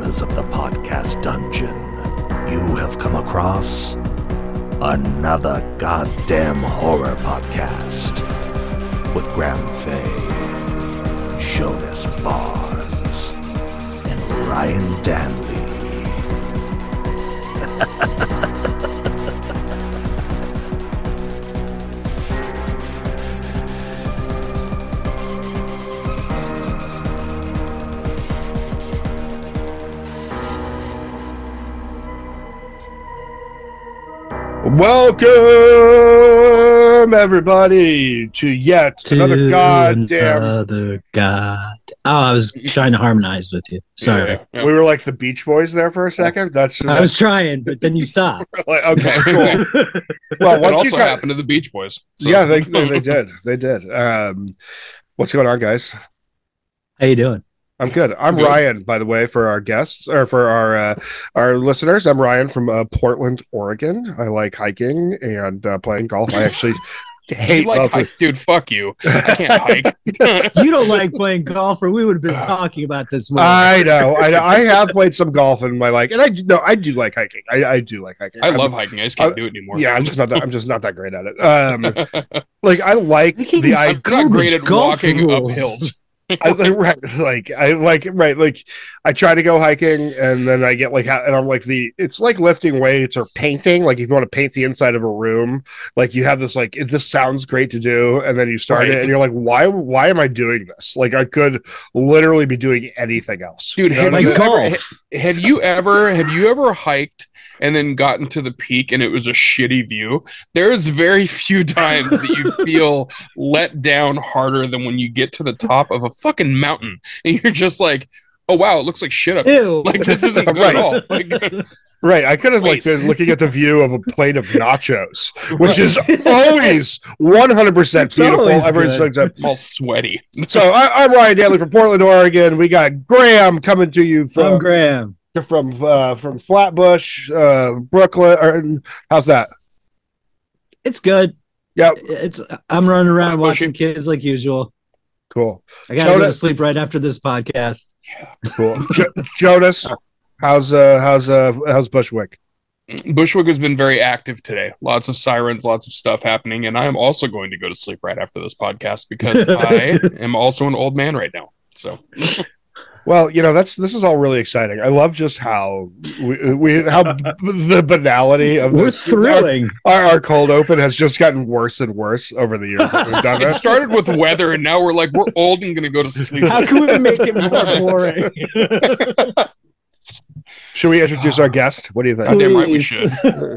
of the podcast dungeon. You have come across another goddamn horror podcast with Graham Faye, Jonas Barnes, and Ryan Danley. Welcome, everybody, to yet another goddamn... I was trying to harmonize with you. Sorry. Yeah. We were like the Beach Boys there for a second. I was trying, but then you stopped. Like, okay, cool. Well, what also happened to the Beach Boys? So. Yeah, they did. They did. What's going on, guys? How you doing? I'm good. I'm good. Ryan, by the way, for our guests or for our listeners. I'm Ryan from Portland, Oregon. I like hiking and playing golf. I actually hate dude. Fuck you. I can't hike. You don't like playing golf, or we would have been talking about this more. I know. I have played some golf in my life, and I do like hiking. I do like hiking. I love hiking. I just can't do it anymore. Yeah, I'm just not that great at it. Like I like the idea. I'm not great at walking up hills. I try to go hiking and then I get and I'm like it's like lifting weights or painting. Like if you want to paint the inside of a room, like you have this this sounds great to do, and then you start it and you're like, why am I doing this? Like I could literally be doing anything else. Dude, have you ever hiked and then gotten to the peak and it was a shitty view? There's very few times that you feel let down harder than when you get to the top of a fucking mountain and you're just like, oh wow, it looks like shit up here. Like this isn't good at all. Right, I could have been looking at the view of a plate of nachos, which is always 100% beautiful. I'm all sweaty. So I'm Ryan Danley from Portland, Oregon. We got Graham coming to you from Graham. From Flatbush, Brooklyn. How's that? It's good. Yep. I'm running around watching kids like usual. Cool. I gotta go to sleep right after this podcast. Yeah. Cool. Jonas, how's Bushwick? Bushwick has been very active today. Lots of sirens, lots of stuff happening, and I am also going to go to sleep right after this podcast because I am also an old man right now. So. Well, this is all really exciting. I love just how how the banality of this. Thrilling. Our cold open has just gotten worse and worse over the years that we've done it. Started with weather, and now we're old and going to go to sleep. How can we make it more boring? Should we introduce our guest? What do you think? Damn right we should.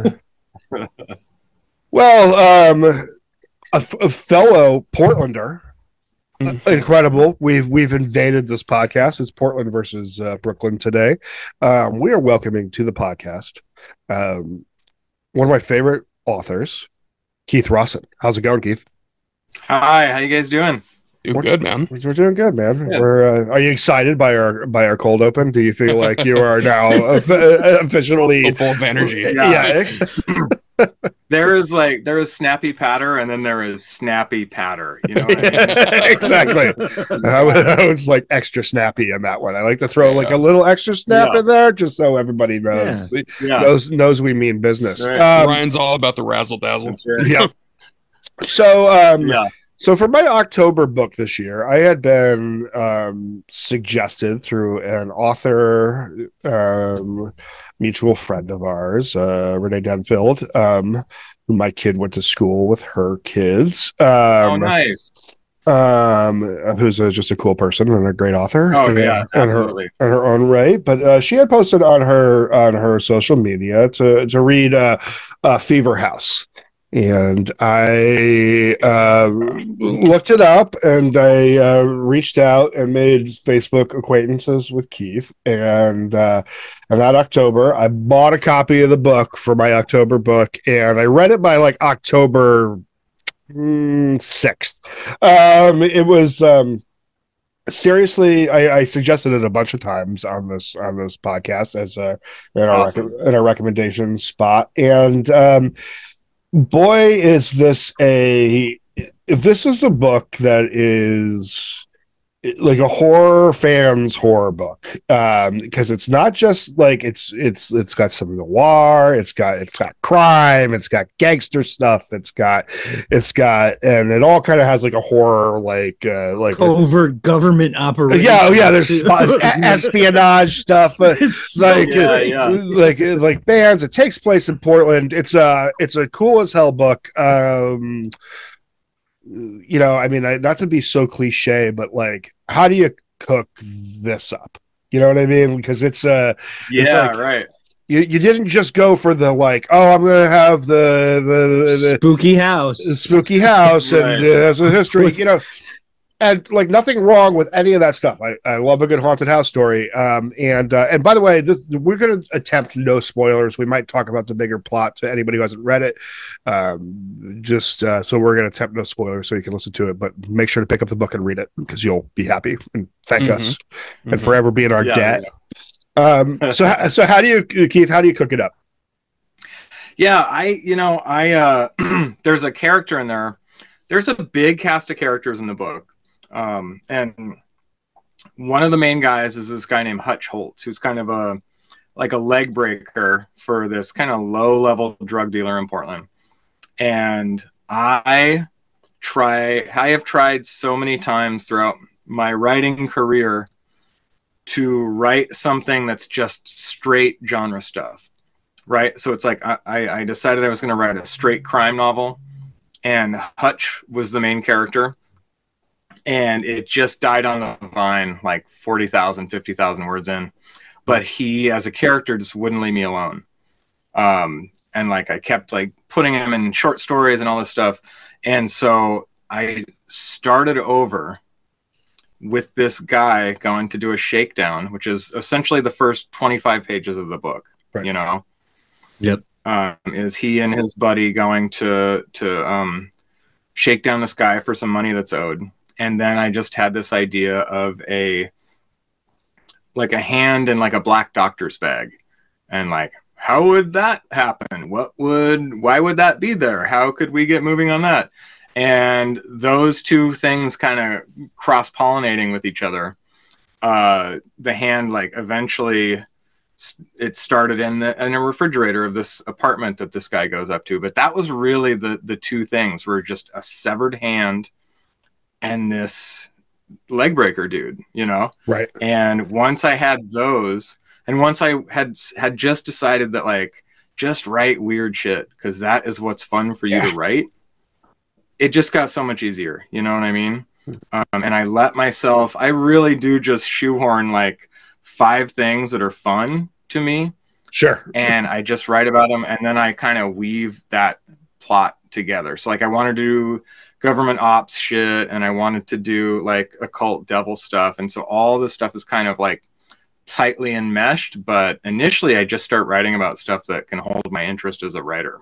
Well, a fellow Portlander. Incredible. We've invaded this podcast. It's Portland versus Brooklyn today. We are welcoming to the podcast one of my favorite authors, Keith Rawson. How's it going, Keith? Hi, how you guys doing? Doing good, man. We're doing good, man. Good. Are you excited by our cold open? Do you feel like you are now officially full of energy? Yeah. There is snappy patter, and then there is snappy patter. You know what I mean? Exactly. I was like extra snappy in that one. I like to throw like a little extra snap in there, just so everybody knows knows we mean business. Right. Ryan's all about the razzle dazzle. Right. Yeah. So So for my October book this year, I had been suggested through an author, mutual friend of ours, Renee Denfield, who my kid went to school with her kids. Oh, nice. Who's just a cool person and a great author. Oh, yeah, absolutely. In her own right. But she had posted on her social media to read Fever House. And I looked it up, and I reached out and made Facebook acquaintances with Keith. And that October, I bought a copy of the book for my October book, and I read it by like October 6th. It was seriously, I suggested it a bunch of times on this podcast as in our recommendation spot, and boy, is this if this is a book that is like a horror fans horror book, because it's not just like it's got some noir, it's got crime, it's got gangster stuff, it's got and it all kind of has like a horror like overt government operation. There's espionage stuff, like bands. It takes place in Portland. It's a cool as hell book. I mean, not to be so cliche, but like, how do you cook this up? You know what I mean? Because it's like, right. You didn't just go for the like, oh, I'm going to have the spooky house, right. And there's a history, and like nothing wrong with any of that stuff. I love a good haunted house story. And by the way, we're going to attempt no spoilers. We might talk about the bigger plot to anybody who hasn't read it. So we're going to attempt no spoilers so you can listen to it, but make sure to pick up the book and read it because you'll be happy and thank us and forever be in our debt. Yeah. So how do you, Keith, how do you cook it up? Yeah, I there's a character in there. There's a big cast of characters in the book. And one of the main guys is this guy named Hutch Holtz, who's kind of a leg breaker for this kind of low level drug dealer in Portland. And I have tried so many times throughout my writing career to write something that's just straight genre stuff, right? So it's like I decided I was going to write a straight crime novel, and Hutch was the main character. And it just died on the vine, like 40,000, 50,000 words in. But he, as a character, just wouldn't leave me alone. And like I kept like putting him in short stories and all this stuff. And so I started over with this guy going to do a shakedown, which is essentially the first 25 pages of the book. Right. Yep. Is he and his buddy going to shake down this guy for some money that's owed. And then I just had this idea of a hand in like a black doctor's bag. And like, how would that happen? Why would that be there? How could we get moving on that? And those two things kind of cross-pollinating with each other. The hand, like eventually it started in a refrigerator of this apartment that this guy goes up to. But that was really the two things were just a severed hand and this leg breaker dude, Right. And once I had those, and once I had just decided that like, just write weird shit, because that is what's fun for you to write. It just got so much easier. You know what I mean? And I let myself, I really do just shoehorn like 5 things that are fun to me. Sure. And I just write about them. And then I kind of weave that plot together. So like I want to do government ops shit, and I wanted to do like occult devil stuff, and so all this stuff is kind of like tightly enmeshed. But initially I just start writing about stuff that can hold my interest as a writer.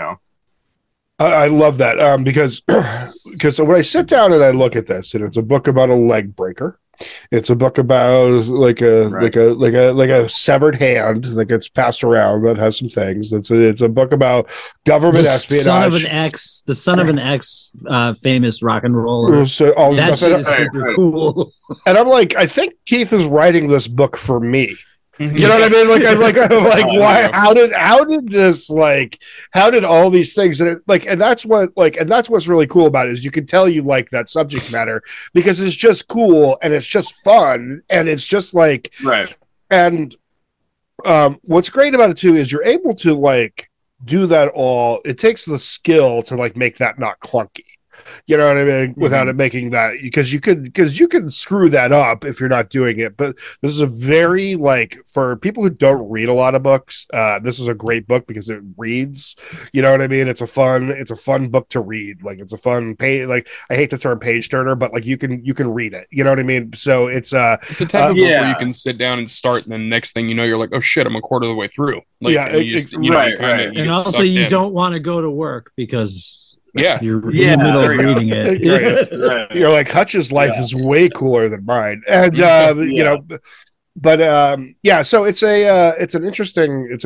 I love that, because when I sit down and I look at this, and it's a book about a leg breaker. It's a book about like a severed hand that gets passed around that has some things. It's a book about government espionage. The son of an ex famous rock and roller. So all that stuff shit is super cool. And I'm like, I think Keith is writing this book for me. You know what I mean? I'm like, why? How did this, like, how did all these things, and that's what's really cool about it, is you can tell you like that subject matter because it's just cool and it's just fun and it's just like, right. And what's great about it too is you're able to like do that all. It takes the skill to like make that not clunky. You know what I mean? Without it making that, because you can screw that up if you're not doing it. But this is a very, like, for people who don't read a lot of books, this is a great book because it reads. You know what I mean? It's a fun book to read. Like, it's a fun page. Like, I hate the term page turner, but like you can read it. You know what I mean? So it's a type of book where you can sit down and start, and then next thing you know, you're like, oh shit, I'm a quarter of the way through. Like, and and also you don't want to go to work because you're in the middle of reading it. Right. You're like, Hutch's life is way cooler than mine, and you know, but so it's an interesting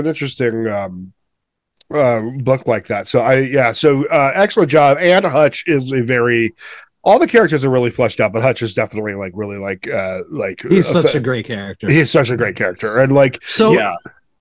book like that. So excellent job. And Hutch is a very all the characters are really fleshed out, but Hutch is definitely like really like he's such a great character. He's such a great character, and like so yeah.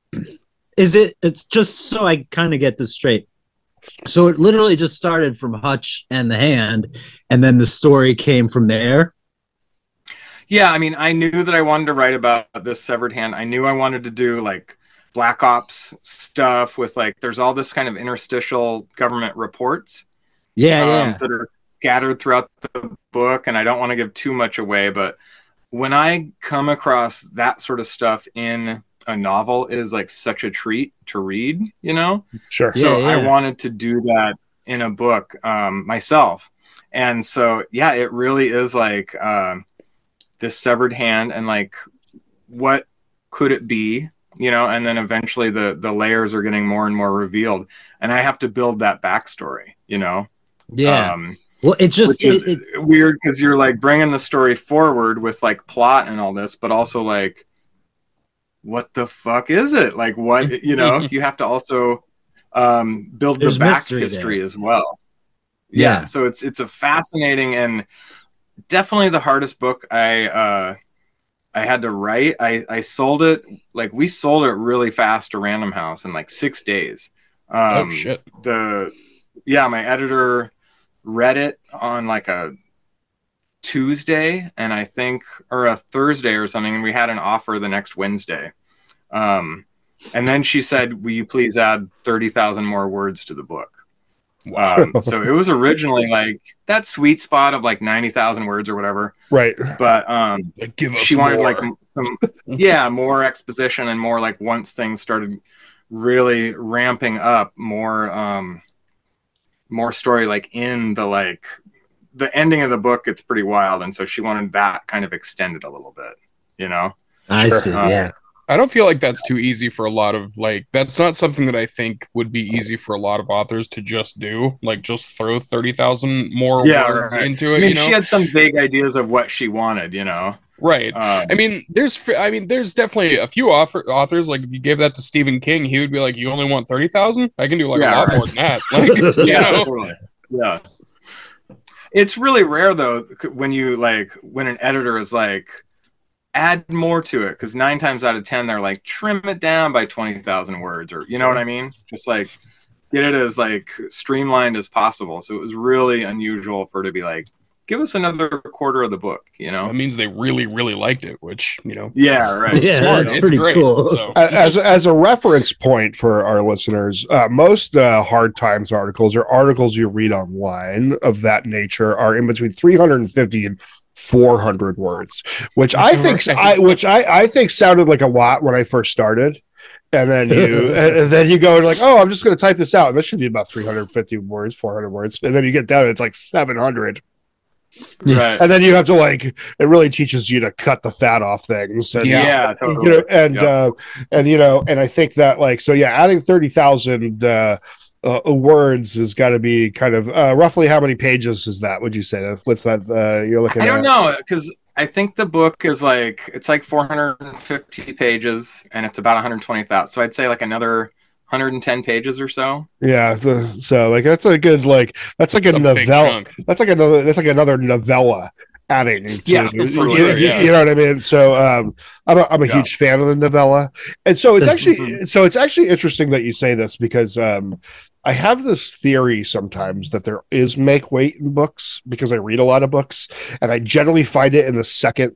It's just so I kind of get this straight. So it literally just started from Hutch and the Hand, and then the story came from there. Yeah, I mean, I knew that I wanted to write about this severed hand. I knew I wanted to do like Black Ops stuff with like there's all this kind of interstitial government reports. That are scattered throughout the book, and I don't want to give too much away, but when I come across that sort of stuff in a novel, it is like such a treat to read, you know? Sure. So I wanted to do that in a book myself. And so, yeah, it really is like this severed hand and like, what could it be? You know, and then eventually the layers are getting more and more revealed. And I have to build that backstory, you know? Yeah. Well, it's just it's weird because you're like bringing the story forward with like plot and all this, but also like, what the fuck is it? Like, what, you know, you have to also build the back history as well. Yeah. So it's a fascinating and definitely the hardest book I had to write. I sold it, like we sold it really fast to Random House in like 6 days. Oh shit. My editor read it on like a Tuesday and I think, or a Thursday or something, and we had an offer the next Wednesday. And then she said, will you please add 30,000 more words to the book? Wow. So it was originally like that sweet spot of like 90,000 words or whatever. Right. But give us she wanted more. like some more exposition and more like once things started really ramping up, more story like in the ending of the book. It's pretty wild, and so she wanted that kind of extended a little bit, you know. I see. Yeah. I don't feel like that's too easy for a lot of like, that's not something that I think would be easy for a lot of authors to just do, like just throw 30,000 more words into it. I mean, you know? She had some vague ideas of what she wanted, you know. Right. I mean, there's definitely a few authors, like if you gave that to Stephen King, he would be like, you only want 30,000? I can do like a lot more than that. Like, you know? Totally. Yeah. It's really rare though, when an editor is like, add more to it, because 9 times out of 10 they're like, trim it down by 20,000 words, or you know what I mean, just like get it as like streamlined as possible. So it was really unusual for her to be like, give us another quarter of the book, you know. That means they really liked it, which, you know. Yeah, right. Yeah, smart. It's great. Cool. So. As a reference point for our listeners, most Hard Times articles or articles you read online of that nature are in between 350 and 400 words, which I think I think sounded like a lot when I first started. And then you go like, oh, I'm just going to type this out. And this should be about 350 words, 400 words. And then you get down, it's like 700. Right. And then you have to like, it really teaches you to cut the fat off things. And, totally. You know, and I think that like, so yeah, adding 30,000 words has got to be kind of roughly how many pages is that? Would you say what's that you're looking at? I don't know, because I think the book is like, it's like 450 pages and it's about 120,000. So I'd say like another 110 pages or so. Yeah. So like, that's a good, like, that's like a novella. That's like another novella adding to, you know what I mean? So I'm a huge fan of the novella. And so it's actually interesting that you say this, because I have this theory sometimes that there is make weight in books, because I read a lot of books, and I generally find it in the second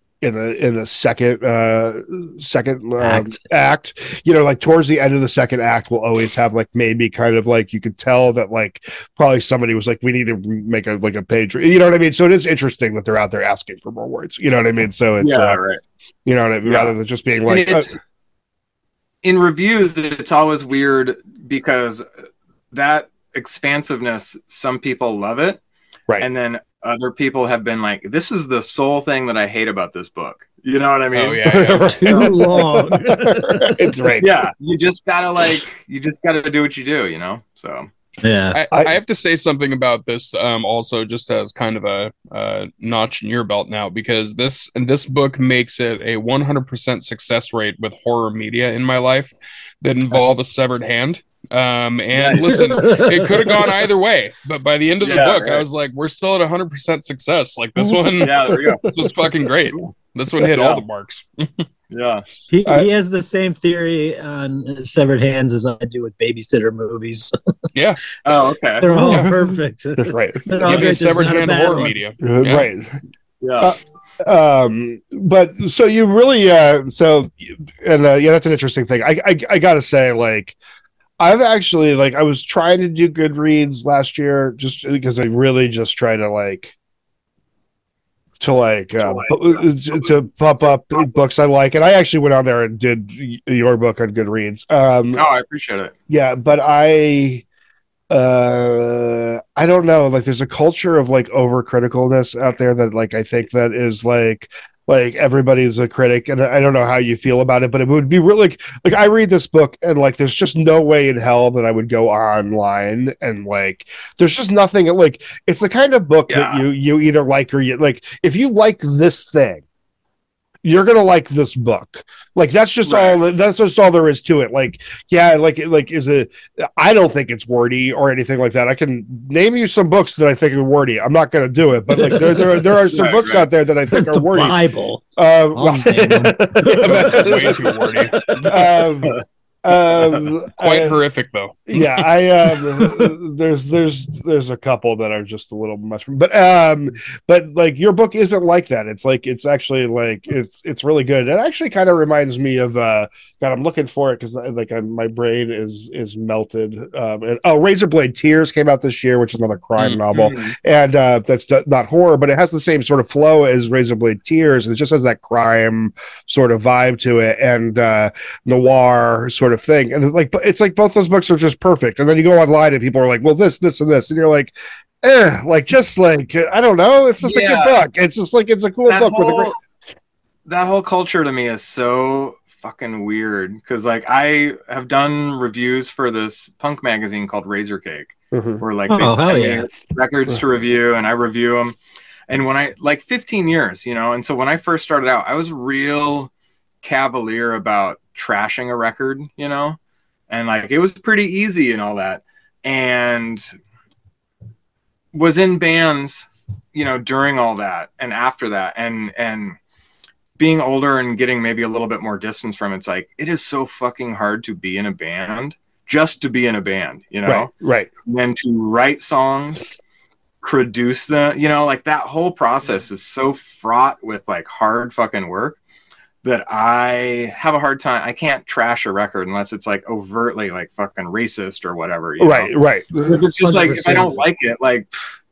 act, you know, like towards the end of the second act will always have like maybe kind of like, you could tell that like probably somebody was like, we need to make a page, you know what I mean? So it is interesting that they're out there asking for more words, you know what I mean? So it's right. You know what I mean? Rather than just being like, in reviews, it's always weird because that expansiveness, some people love it, right? And then other people have been like, this is the sole thing that I hate about this book. You know what I mean? Oh yeah. Too long. It's right. Yeah. You just gotta do what you do, you know? So yeah. I have to say something about this also, just as kind of a notch in your belt now, because this book makes it a 100% success rate with horror media in my life that involve a severed hand. And listen, it could have gone either way, but by the end of the book, right. I was like, we're still at 100% success. Like this one, Yeah, there we go. this was fucking great. This one hit all the marks. Yeah. He has the same theory on Severed Hands as I do with babysitter movies. Yeah. Oh, okay. They're all perfect. Right. They're all Give me great. a Severed There's not a Hand bad horror one. media. Right. Yeah. But so you really that's an interesting thing. I gotta say, like, I've actually, like, I was trying to do Goodreads last year just because I really just try to to pump up books I like, and I actually went on there and did your book on Goodreads. I appreciate it. Yeah, but I don't know, like, there's a culture of like overcriticalness out there that, like, I think that is like everybody's a critic, and I don't know how you feel about it, but it would be really like I read this book and like there's just no way in hell that I would go online and like there's just nothing, like it's the kind of book that you either like or you like. If you like this thing, you're gonna like this book. Like that's just all there is to it. Like, yeah, like is it, I don't think it's wordy or anything like that. I can name you some books that I think are wordy. I'm not gonna do it, but like there are some books out there that I think are wordy. Bible. Way too wordy. Quite horrific though. Yeah, there's a couple that are just a little much, but like your book isn't like that. It's like, it's actually like it's really good. It actually kind of reminds me of God, I'm looking for it because like my brain is melted. And Razorblade Tears came out this year, which is another crime novel, and that's not horror, but it has the same sort of flow as Razorblade Tears, and it just has that crime sort of vibe to it, and noir sort of thing. And it's like both those books are just perfect. And then you go online and people are like, well, this and this, and you're like, like, just like, I don't know, it's just a good book. It's just like, it's a cool book with a great... That whole culture to me is so fucking weird, because like I have done reviews for this punk magazine called Razor Cake, where like they send me records to review, and I review them. And when I, like, 15 years, and so when I first started out, I was real cavalier about trashing a record, and like it was pretty easy and all that, and was in bands, during all that and after that, and being older and getting maybe a little bit more distance from it's like, it is so fucking hard to be in a band, just to be in a band, right. And then to write songs, produce them, like that whole process is so fraught with like hard fucking work that I have a hard time. I can't trash a record unless it's like overtly like fucking racist or whatever. Right. If it's just like, if I don't like it, like,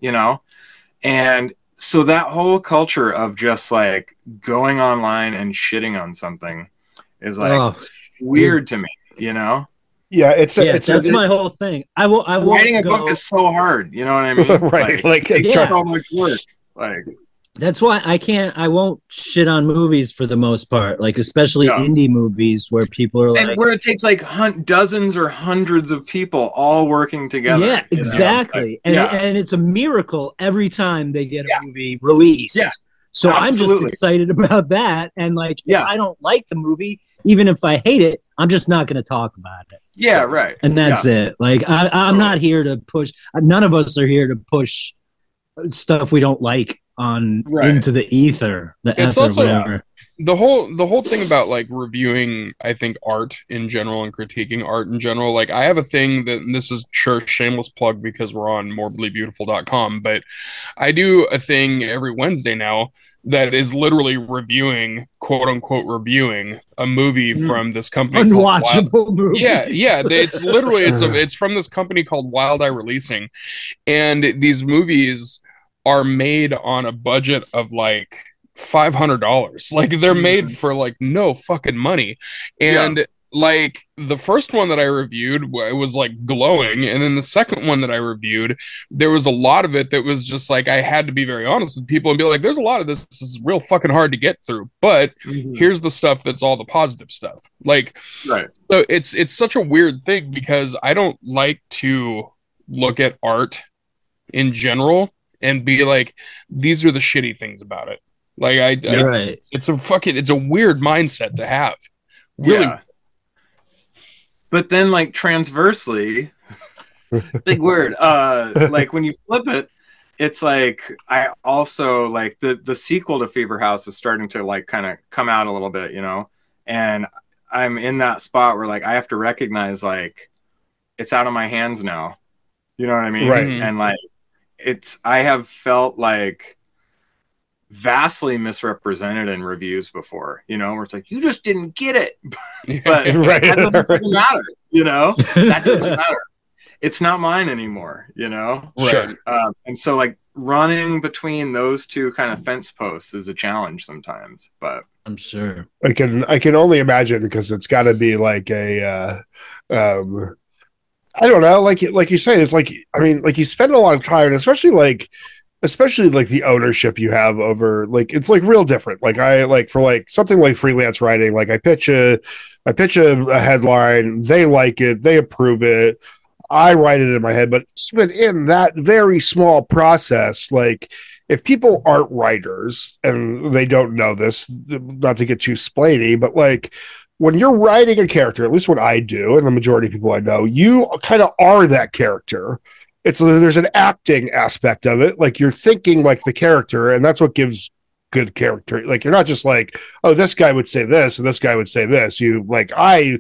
and so that whole culture of just like going online and shitting on something is like weird to me, Yeah, that's my whole thing. Writing a book is so hard, you know what I mean? Right. Like it's so much work. Like, that's why I won't shit on movies for the most part, like especially indie movies where people are like, and where it takes like dozens or hundreds of people all working together. Yeah, exactly. And it's a miracle every time they get a movie released. Yeah. So absolutely. I'm just excited about that. And like, if I don't like the movie, even if I hate it, I'm just not going to talk about it. Yeah, right. And that's it. Like, I'm not here to push. None of us are here to push stuff we don't like into the ether. It's also the whole thing about like reviewing, I think, art in general and critiquing art in general. Like, I have a thing that, and this is sure shameless plug because we're on morbidlybeautiful.com, but I do a thing every Wednesday now that is literally reviewing, quote unquote, reviewing a movie from this company. Unwatchable movie. Yeah. It's literally it's from this company called Wild Eye Releasing, and these movies are made on a budget of like $500. Like, they're made for like no fucking money, and like the first one that I reviewed was like glowing, and then the second one that I reviewed, there was a lot of it that was just like, I had to be very honest with people and be like, there's a lot of this is real fucking hard to get through, but here's the stuff that's all the positive stuff. Like, so it's such a weird thing because I don't like to look at art in general and be like, these are the shitty things about it. Like, it's a weird mindset to have. Really. But then, like, transversely, big word, like when you flip it, it's like I also like the sequel to Fever House is starting to like kind of come out a little bit, you know, and I'm in that spot where like I have to recognize like it's out of my hands now, you know what I mean? Right. And like I have felt like vastly misrepresented in reviews before, you know, where it's like you just didn't get it, but Right. that doesn't matter, you know, that doesn't matter. It's not mine anymore, you know? Sure. And so like running between those two kind of fence posts is a challenge sometimes, but I'm sure. I can only imagine, because it's got to be like a I don't know, like you say, it's like, I mean, like you spend a lot of time, and especially like the ownership you have over, like, it's like real different. Like I like for like something like freelance writing, like I pitch a headline, they like it, they approve it, I write it in my head. But even in that very small process, like if people aren't writers and they don't know this, not to get too splainy, but like when you're writing a character, at least what I do, and the majority of people I know, you kind of are that character. There's an acting aspect of it. Like you're thinking like the character, and that's what gives good character. Like you're not just like, oh, this guy would say this and this guy would say this. You like, I,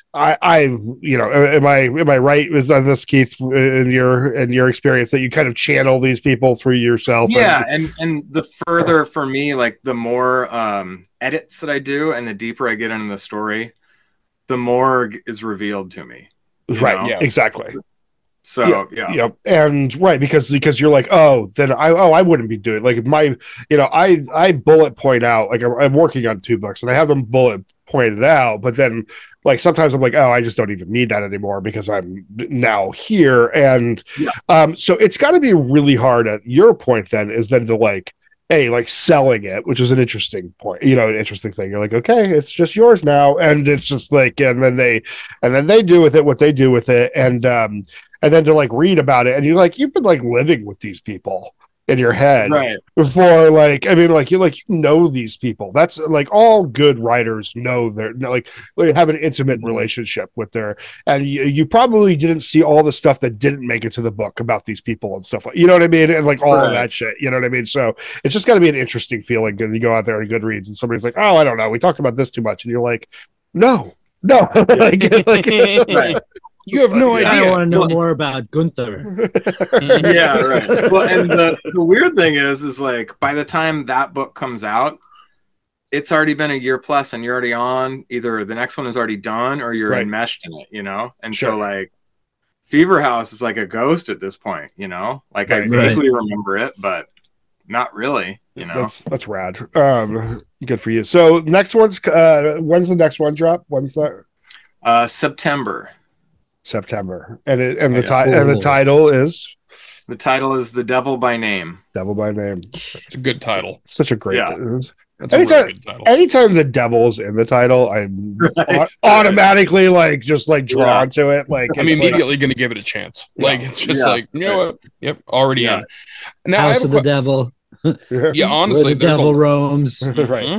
you know, am I right? Is on this, Keith, in your experience, that you kind of channel these people through yourself? Yeah, and the further for me, like the more edits that I do, and the deeper I get into the story, the more is revealed to me. Right. Know? Yeah. Exactly. So yeah. Yep. And right, because you're like, oh, then I wouldn't be doing, like, my, you know, I bullet point out, like I'm working on 2 books and I have them bullet pointed out, but then like sometimes I'm like, oh, I just don't even need that anymore because I'm now here. And so it's got to be really hard at your point then, is then to like, hey, like selling it, which is an interesting point, you know, an interesting thing. You're like, okay, it's just yours now. And it's just like, and then they do with it what they do with it. And then to like read about it, and you're like, you've been like living with these people in your head, right? Before, like, I mean, like you know these people. That's like all good writers know they're like they have an intimate relationship with their, and you probably didn't see all the stuff that didn't make it to the book about these people and stuff like, you know what I mean, and like all of that shit, you know what I mean. So it's just got to be an interesting feeling because you go out there and Goodreads and somebody's like, oh, I don't know, we talked about this too much, and you're like, no, like right. You have no idea. I want to know more about Gunther. Yeah, right. Well, and the weird thing is like by the time that book comes out, it's already been a year plus, and you're already on either the next one is already done or you're enmeshed in it, you know. And so like Fever House is like a ghost at this point, you know. Like I vaguely remember it, but not really, you know. That's rad. Good for you. So next one's when's the next one drop? When's that? September, and the title is The Devil by Name. Devil by Name. It's a good title. Such a great That's a really good title. Anytime the devil's in the title, I'm automatically like just like drawn to it. Like I'm immediately going to give it a chance. Like it's just like, you know what? Yep, already in. Now House of the Devil. Yeah, honestly, where the devil roams. Right.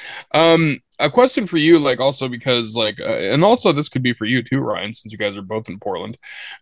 A question for you, like also because like, and also this could be for you too, Ryan, since you guys are both in Portland.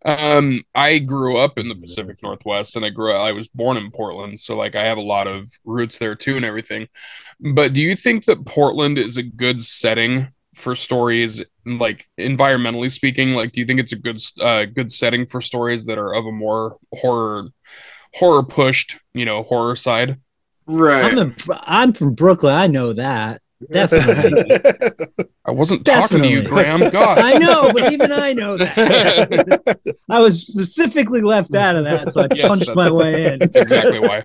I grew up in the Pacific Northwest, and I was born in Portland, so like I have a lot of roots there too, and everything. But do you think that Portland is a good setting for stories, like environmentally speaking? Like, do you think it's a good setting for stories that are of a more horror pushed, you know, horror side? Right. I'm from Brooklyn. I know that. Definitely. I wasn't talking to you, Graham. God. I know, but even I know that. I was specifically left out of that, so I punched my way in. That's exactly why.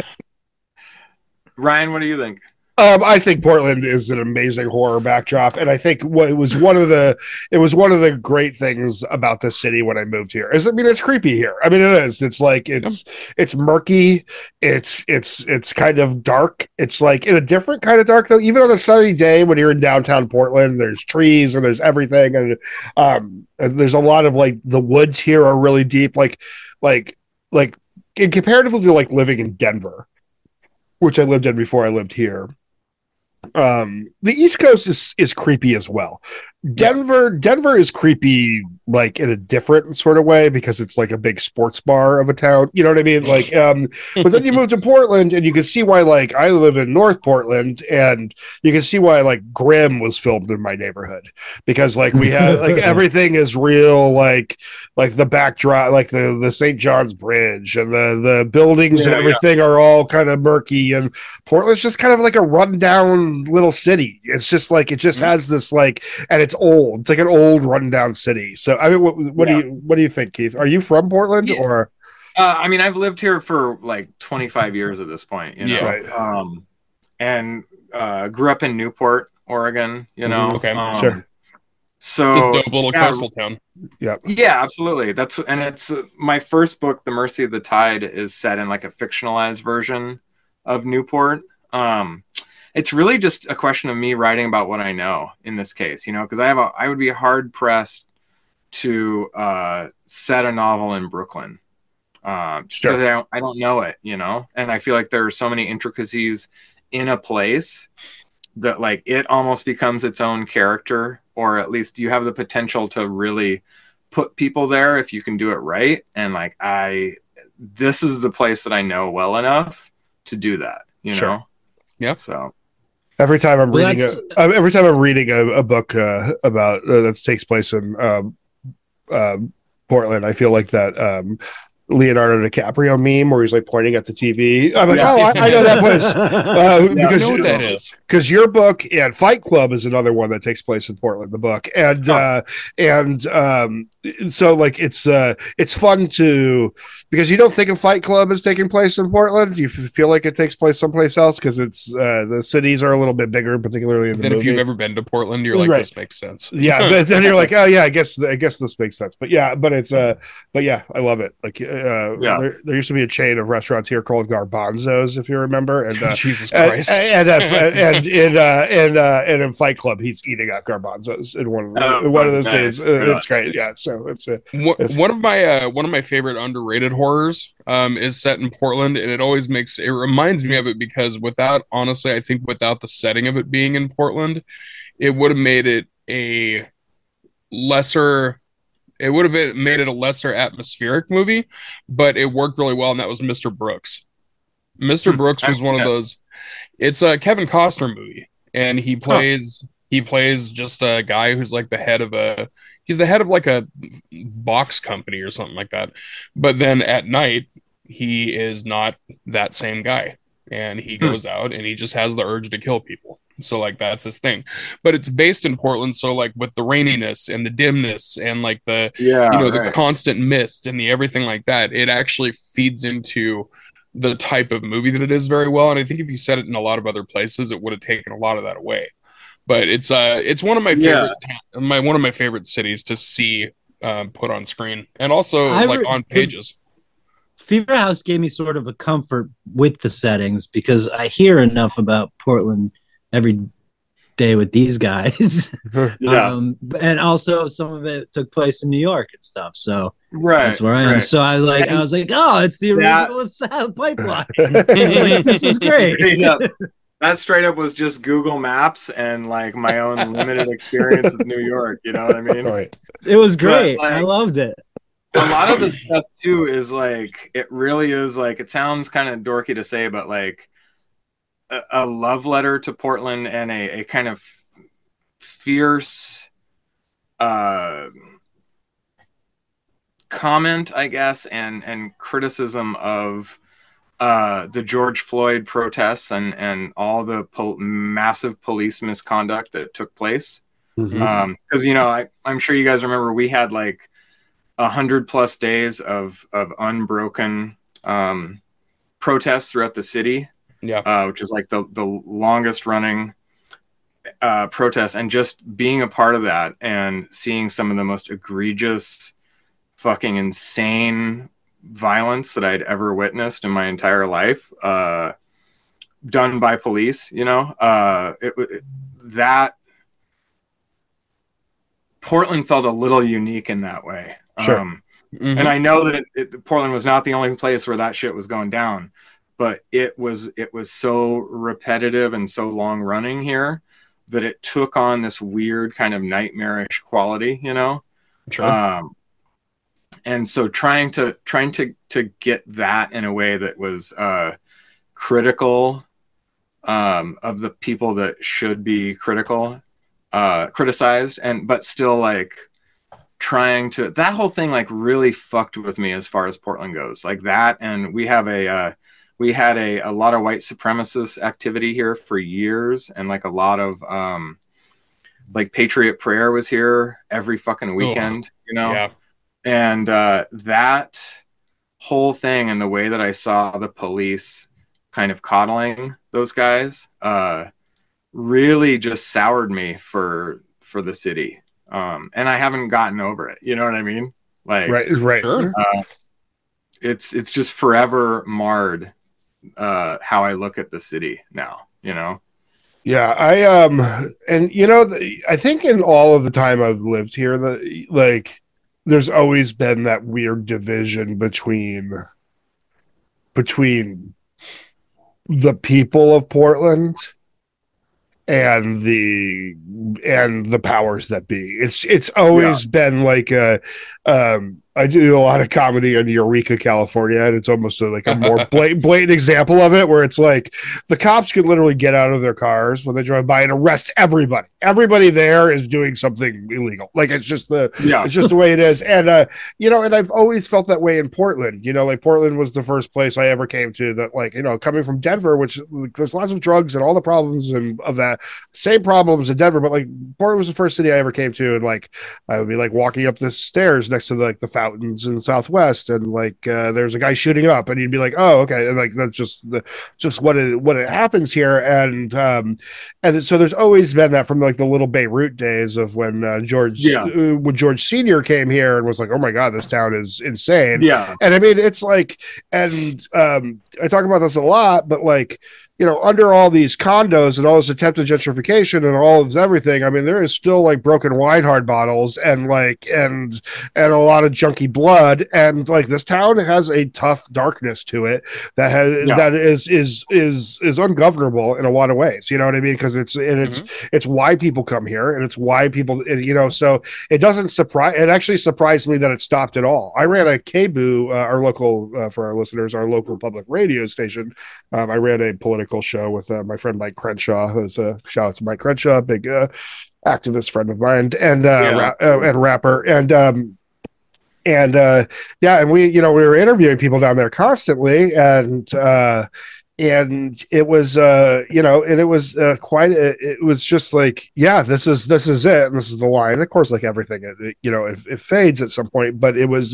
Ryan, what do you think? I think Portland is an amazing horror backdrop, and I think it was one of the great things about this city when I moved here. I mean, it's creepy here. I mean, it is. It's like it's murky. It's kind of dark. It's like in a different kind of dark though. Even on a sunny day when you're in downtown Portland, there's trees and there's everything, and there's a lot of like the woods here are really deep. Like in comparatively to like living in Denver, which I lived in before I lived here. The East Coast is creepy as well, Denver is creepy, like in a different sort of way, because it's like a big sports bar of a town. You know what I mean? Like, but then you move to Portland, and you can see why. Like, I live in North Portland, and you can see why like Grimm was filmed in my neighborhood, because like we have like everything is real, like the backdrop, like the St. John's Bridge, and the buildings and everything are all kind of murky, and Portland's just kind of like a rundown little city. It's just like it just has this like, and it's old. It's like an old rundown city. So I mean, what do you think, Keith? Are you from Portland or? I mean, I've lived here for like 25 years at this point. You know, right. And grew up in Newport, Oregon. You know, okay, sure. So dope little coastal town. Yeah, absolutely. It's my first book, The Mercy of the Tide, is set in like a fictionalized version of Newport. It's really just a question of me writing about what I know in this case, you know, because I would be hard pressed to set a novel in Brooklyn. Just because I don't know it, you know, and I feel like there are so many intricacies in a place that like it almost becomes its own character, or at least you have the potential to really put people there if you can do it right. And like this is the place that I know well enough to do that, you know. Yeah. So every time I'm reading a book about that takes place in Portland, I feel like that Leonardo DiCaprio meme where he's like pointing at the TV. I'm like, I know that place. Because know what that is. Because your book and Fight Club is another one that takes place in Portland, the book. And so like it's fun to, because you don't think of Fight Club as taking place in Portland. You feel like it takes place someplace else because it's the cities are a little bit bigger, particularly in the movie. If you've ever been to Portland, you're like, this makes sense. Yeah, but then you're like, oh yeah, I guess this makes sense. But yeah, I love it. Like there used to be a chain of restaurants here called Garbanzos, if you remember, and Jesus Christ, and in Fight Club, he's eating at Garbanzos in one of those days. It's great. Yeah, so it's one of my favorite underrated horrors is set in Portland, and it reminds me of it because without the setting of it being in Portland, it would have made it a lesser atmospheric movie, but it worked really well, and that was Mr. Brooks. Mr. Brooks was one of those. It's a Kevin Costner movie, and he plays just a guy who's like he's the head of like a box company or something like that. But then at night, he is not that same guy, and he goes out and he just has the urge to kill people. So like that's his thing, but it's based in Portland. So like with the raininess and the dimness and like the the constant mist and the everything like that, it actually feeds into the type of movie that it is very well. And I think if you set it in a lot of other places, it would have taken a lot of that away. But it's one of my favorite one of my favorite cities to see put on screen and also on pages. Fever House gave me sort of a comfort with the settings because I hear enough about Portland every day with these guys. And also some of it took place in New York and stuff. So that's where I am. So I was like, oh, it's the original Pipeline. Like, this is great. That straight up was just Google Maps and like my own limited experience of New York. You know what I mean? Right. It was great. But, I loved it. A lot of the stuff too is like, it really is like, it sounds kind of dorky to say, but like, a love letter to Portland and a kind of fierce comment, I guess, and criticism of the George Floyd protests and all the massive police misconduct that took place. Because I'm sure you guys remember we had like 100+ days of unbroken protests throughout the city. Which is like the longest running protest, and just being a part of that and seeing some of the most egregious, fucking insane violence that I'd ever witnessed in my entire life, done by police. That Portland felt a little unique in that way. Sure. And I know that Portland was not the only place where that shit was going down. But it was so repetitive and so long running here that it took on this weird kind of nightmarish quality, you know. Sure. And so trying to get that in a way that was critical of the people that should be criticized, and but still like trying to, that whole thing like really fucked with me as far as Portland goes, like that. And we had a lot of white supremacist activity here for years, and like a lot of like Patriot Prayer was here every fucking weekend, you know. Yeah. And that whole thing, and the way that I saw the police kind of coddling those guys really just soured me for the city. And I haven't gotten over it. You know what I mean? Like, right. Sure. It's just forever marred how I look at the city now, you know? Yeah, and you know, I think in all of the time I've lived here, that like there's always been that weird division between the people of Portland and the powers that be. It's always been like I do a lot of comedy in Eureka, California, and it's almost like a more blatant example of it, where it's like the cops could literally get out of their cars when they drive by and arrest everybody. Everybody there is doing something illegal. Like it's just the way it is. And you know, and I've always felt that way in Portland. You know, like Portland was the first place I ever came to that, like, you know, coming from Denver, which there's lots of drugs and all the problems and of that same problems in Denver, but like Portland was the first city I ever came to, and like I would be like walking up the stairs next to like the fountains in the Southwest, and like there's a guy shooting up, and you'd be like, oh, okay, and like that's just what it happens here. And so there's always been that from like the Little Beirut days of when George Senior came here and was like, oh my god, this town is insane. Yeah. And I mean, it's like, and I talk about this a lot, but like, you know, under all these condos and all this attempted gentrification and all of this everything, I mean, there is still like broken Winehard bottles and like and a lot of junky blood, and like this town has a tough darkness to it that has that is ungovernable in a lot of ways. You know what I mean? Because it's why people come here, and it's why people, you know. So it doesn't surprise. It actually surprised me that it stopped at all. I ran a KBOO, our local for our listeners, our local public radio station. I ran a political show with my friend Mike Crenshaw, who's a shout out to Mike Crenshaw, big activist friend of mine, and and rapper, and we, you know, we were interviewing people down there constantly, and it was you know, and it was it was just like, yeah, this is it, and this is the line. And of course, like everything, you know, it fades at some point, but it was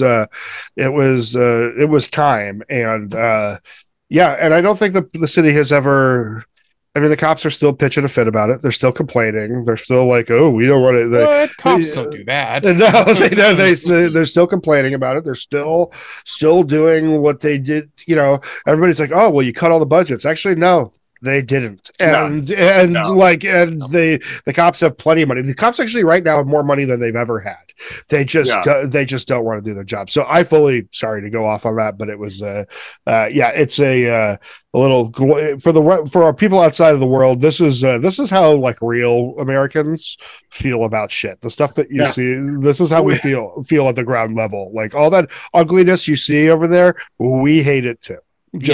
time. And yeah, and I don't think the city has ever. I mean, the cops are still pitching a fit about it. They're still complaining. They're still like, "Oh, we don't want to." What? Cops don't do that. No, they're still complaining about it. They're still doing what they did. You know, everybody's like, "Oh, well, you cut all the budgets." Actually, no. They didn't, the cops have plenty of money. The cops actually right now have more money than they've ever had. They just don't want to do their job. So I fully, sorry to go off on that, but it was it's a little for our people outside of the world. This is how like real Americans feel about shit. The stuff that you see, this is how we feel at the ground level. Like all that ugliness you see over there, we hate it too.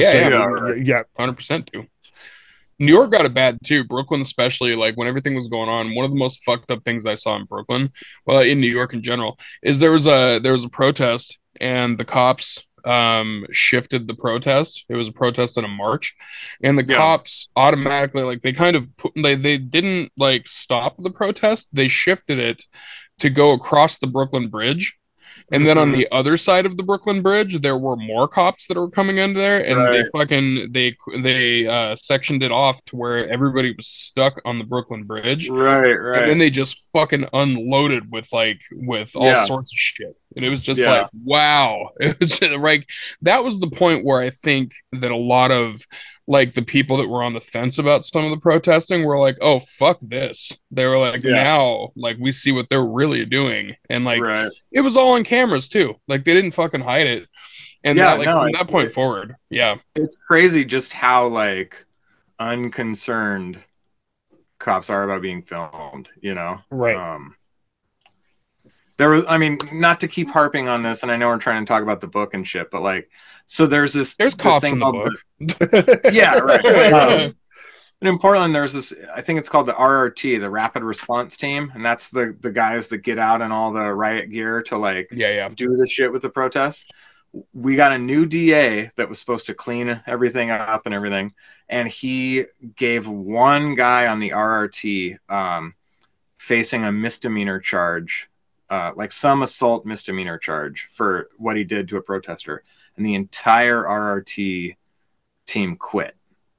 100% too. New York got it bad too. Brooklyn, especially, like when everything was going on. One of the most fucked up things I saw in Brooklyn, well, in New York in general, is there was a protest, and the cops shifted the protest. It was a protest in a march, and the cops automatically, like, they kind of they didn't like stop the protest. They shifted it to go across the Brooklyn Bridge. And then on the other side of the Brooklyn Bridge, there were more cops that were coming into there, and they sectioned it off to where everybody was stuck on the Brooklyn Bridge. Right. And then they just fucking unloaded with all sorts of shit. And it was just like, wow. It was just, like, that was the point where I think that a lot of like the people that were on the fence about some of the protesting were like, oh, fuck this. They were like, now, like, we see what they're really doing. And like, it was all on cameras too. Like, they didn't fucking hide it. And from that point forward, it's crazy just how like unconcerned cops are about being filmed, you know? Right. There was, I mean, not to keep harping on this, and I know we're trying to talk about the book and shit, but like, so there's cops thing in the book. Yeah, right. And in Portland, there's this, I think it's called the RRT, the Rapid Response Team. And that's the guys that get out in all the riot gear to like do the shit with the protests. We got a new DA that was supposed to clean everything up and everything. And he gave one guy on the RRT facing a misdemeanor charge, like some assault misdemeanor charge for what he did to a protester. And the entire RRT team quit.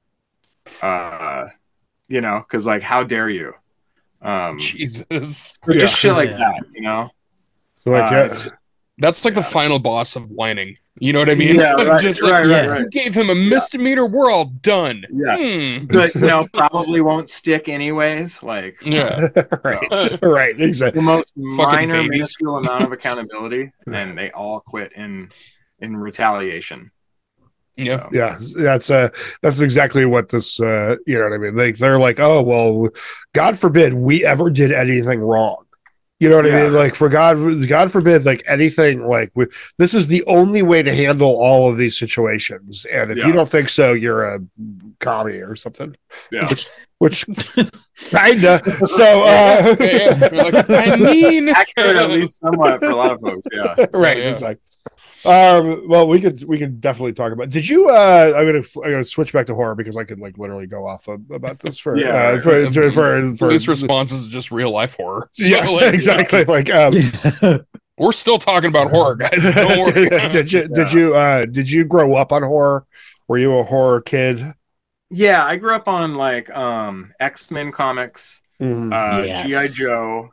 You know, because like, how dare you? Jesus, just shit like that, you know. Like, that's like the final boss of whining. You know what I mean? Yeah, right, just right. You gave him a misdemeanor. We're all done. Yeah, but you know, probably won't stick anyways. Like, right, exactly. The most minor, minuscule amount of accountability, and they all quit in retaliation. Yeah, yeah, that's exactly what this you know what I mean. They're like, oh well, God forbid we ever did anything wrong. You know what I mean? Like, for God forbid, like anything, like this is the only way to handle all of these situations. And if you don't think so, you're a commie or something. Yeah, which kinda. So like, I mean, accurate at least somewhat for a lot of folks. Yeah, right. Exactly. Well, we could definitely talk about. Did you? I'm gonna switch back to horror because I could like literally go off about this for police responses is just real life horror. So, yeah, like, exactly. Like we're still talking about horror, guys. Don't worry. Did you grow up on horror? Were you a horror kid? Yeah, I grew up on like X-Men comics, G.I. Joe.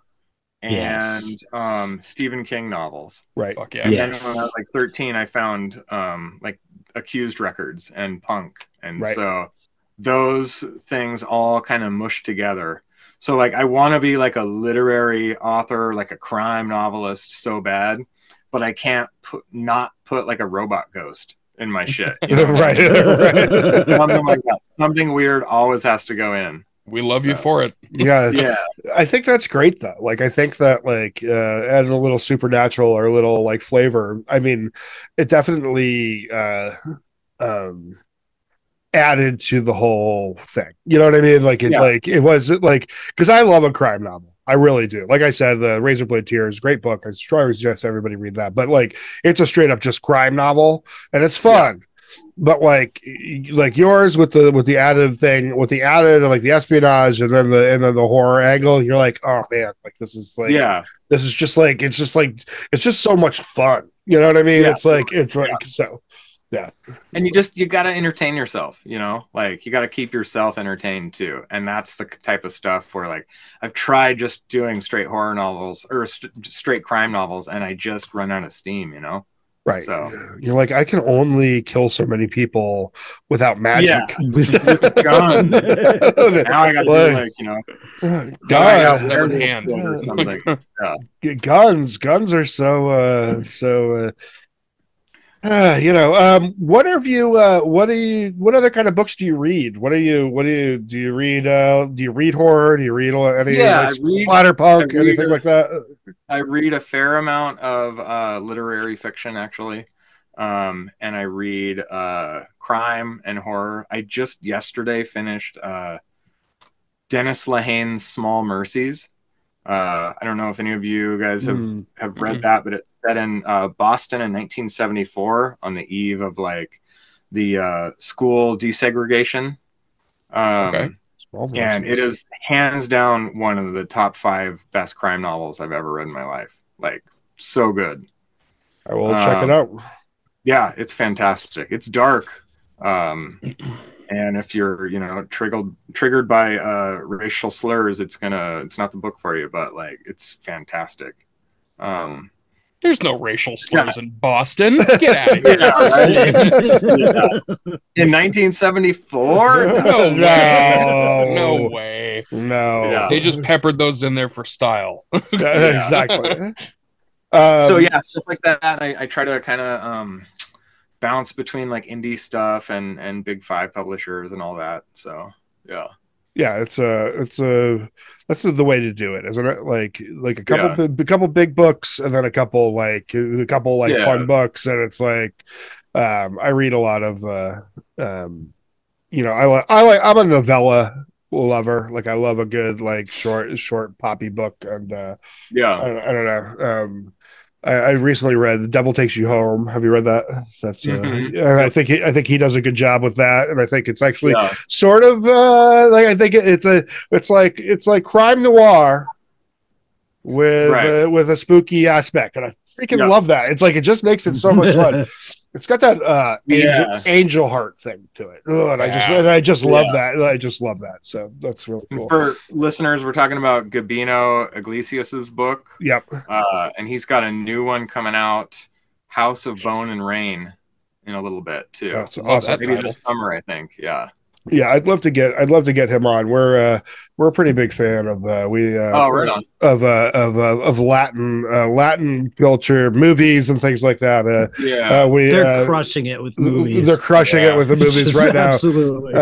And Stephen King novels. Right. Fuck yeah. And then when I was like 13, I found like Accused records and punk. And so those things all kind of mushed together. So like I want to be like a literary author, like a crime novelist so bad, but I can't not put like a robot ghost in my shit. You know? Right. Something like that. Something weird always has to go in. We love you for it. Yeah. I think that's great though. Like, I think that like adding a little supernatural or a little like flavor. I mean, it definitely added to the whole thing. You know what I mean? Like it was like, because I love a crime novel. I really do. Like I said, the Razorblade Tears, great book. I strongly suggest everybody read that. But like, it's a straight up just crime novel, and it's fun. Yeah. But like yours with the added thing, with the added like the espionage and then the horror angle, you're like, oh man, like this is like this is just like it's just so much fun. You know what I mean? It's like so. Yeah. And you got to entertain yourself, you know, like you got to keep yourself entertained too. And that's the type of stuff where like I've tried just doing straight horror novels or straight crime novels, and I just run out of steam, you know? Right. So you're like, I can only kill so many people without magic. Yeah. With a gun. Now I got to do like, you know, guns are so you know, what other kind of books do you read? Do you read horror? Do you read any splatterpunk, anything like that? I read a fair amount of literary fiction actually. And I read crime and horror. I just yesterday finished Dennis Lehane's Small Mercies. I don't know if any of you guys have read that, but it's set in Boston in 1974 on the eve of like the school desegregation. And it is hands down one of the top 5 best crime novels I've ever read in my life. Like, so good. I will check it out. Yeah, it's fantastic. It's dark. And if you're, you know, triggered by racial slurs, it's not the book for you, but like it's fantastic. There's no racial slurs in Boston. Get out of here. In 1974? No way. No. Yeah. They just peppered those in there for style. Exactly. So yeah, stuff like that. I try to kind of bounce between like indie stuff and big 5 publishers and all that. So yeah. Yeah, it's that's the way to do it, isn't it? Like a couple big books, and then a couple fun books, and it's like I read a lot of I'm a novella lover. Like I love a good like short poppy book, and I don't know. I recently read The Devil Takes You Home. Have you read that? That's and I think he does a good job with that, and I think it's actually sort of like I think it's like crime noir with a spooky aspect, and I freaking love that. It's like it just makes it so much fun. It's got that angel heart thing to it. And I just love that. I just love that. So that's really cool. For listeners, we're talking about Gabino Iglesias's book. Yep. And he's got a new one coming out, House of Bone and Rain, in a little bit too. That's awesome. Maybe this summer, I think. Yeah. Yeah, I'd love to get him on. We're a pretty big fan of right on. of Latin culture, movies and things like that. They're crushing it with movies. They're crushing it with the movies right now. Absolutely.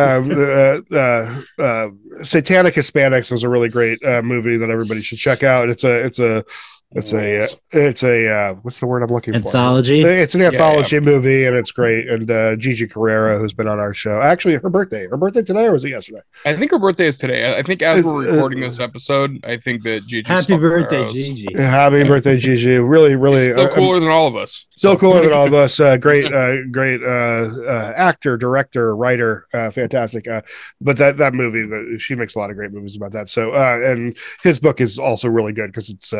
Satanic Hispanics is a really great movie that everybody should check out. It's a what's the word I'm looking anthology? For? It's an anthology movie, and it's great. And Gigi Carrera, who's been on our show, actually her birthday today, or was it yesterday? I think her birthday is today. I think as we're recording this episode, I think that Gigi. Happy birthday, Gigi! Happy birthday, Gigi! Really, still cooler than all of us. Still cooler than all of us. Great actor, director, writer, fantastic. But that movie, she makes a lot of great movies about that. So, and his book is also really good because it's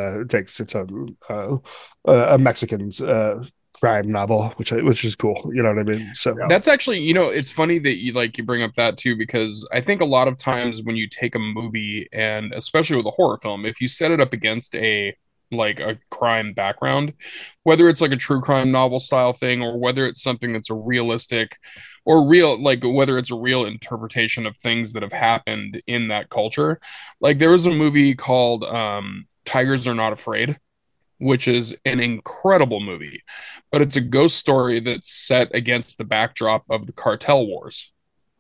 a Mexican crime novel, which is cool. You know what I mean? So that's actually, it's funny that you bring up that too, because I think a lot of times when you take a movie, and especially with a horror film, if you set it up against a crime background, whether it's like a true crime novel style thing, or whether it's something that's a realistic or real, whether it's a real interpretation of things that have happened in that culture. Like there was a movie called Tigers Are Not Afraid, which is an incredible movie, but it's a ghost story that's set against the backdrop of the cartel wars.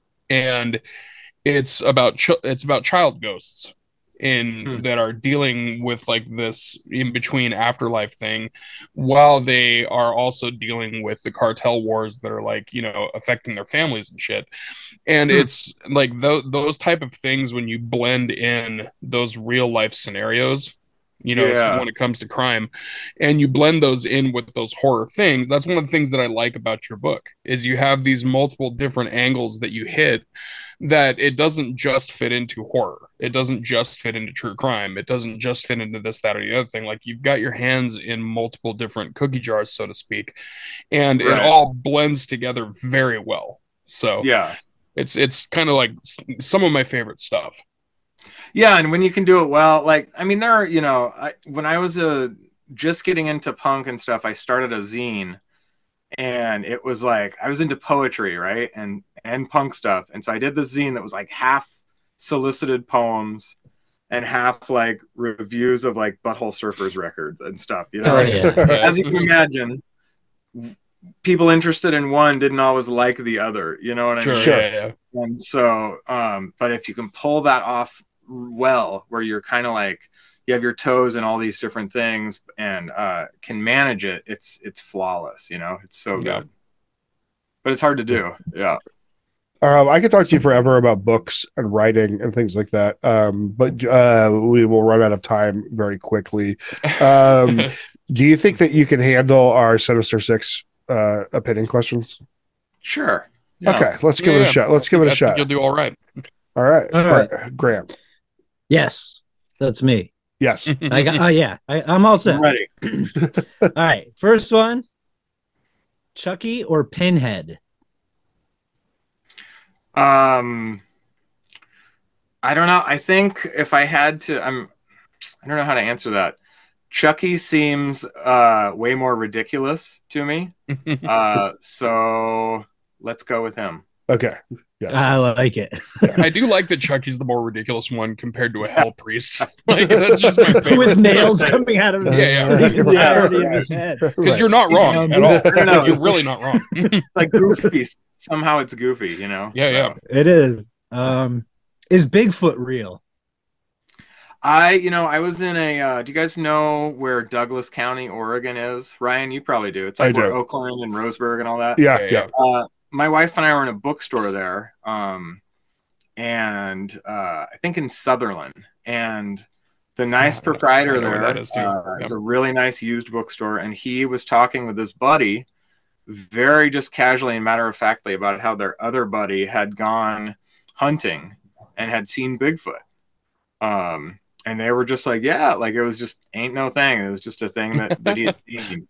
And it's about child ghosts that are dealing with this in between afterlife thing, while they are also dealing with the cartel wars that are affecting their families and shit. And it's like those type of things, when you blend in those real life scenarios, when it comes to crime, and you blend those in with those horror things. That's one of the things that I like about your book, is you have these multiple different angles that you hit, that it doesn't just fit into horror. It doesn't just fit into true crime. It doesn't just fit into this, that, or the other thing. Like you've got your hands in multiple different cookie jars, so to speak, and it all blends together very well. So it's kind of like some of my favorite stuff. Yeah, and when you can do it well, there are, when I was just getting into punk and stuff, I started a zine, and it was I was into poetry, right, and punk stuff, and so I did the zine that was half solicited poems and half reviews of Butthole Surfers records and stuff, As you can imagine, people interested in one didn't always like the other, you know what I mean? Sure. Yeah. And so, but if you can pull that off well, where you're kind of you have your toes in all these different things and can manage it, it's flawless. It's so good, but it's hard to do. I could talk to you forever about books and writing and things like that, but we will run out of time very quickly. Do you think that you can handle our Sinister Six opinion questions? Sure. Okay, let's give it a shot. Let's give it a shot. You'll do all right. All right. Graham. Yes, that's me. Yes. I'm all set. I'm ready. All right. First one, Chucky or Pinhead? I don't know. I think if I had to, I don't know how to answer that. Chucky seems way more ridiculous to me. So let's go with him. Okay. Yes. I like it. I do like that Chucky's the more ridiculous one compared to a hell priest. That's just my favorite. With nails coming out of the entirety of his head. Because you're not wrong at all. No, you're really not wrong. Goofy. Somehow it's goofy, Yeah. It is. Is Bigfoot real? I was in a. Do you guys know where Douglas County, Oregon is? Ryan, you probably do. It's like where Oakland and Roseburg and all that. Yeah. My wife and I were in a bookstore there, and I think in Sutherland, and the nice proprietor there is a really nice used bookstore, and he was talking with his buddy, very just casually and matter of factly, about how their other buddy had gone hunting and had seen Bigfoot. And they were just like, yeah, like it was just ain't no thing. It was just a thing that he had seen,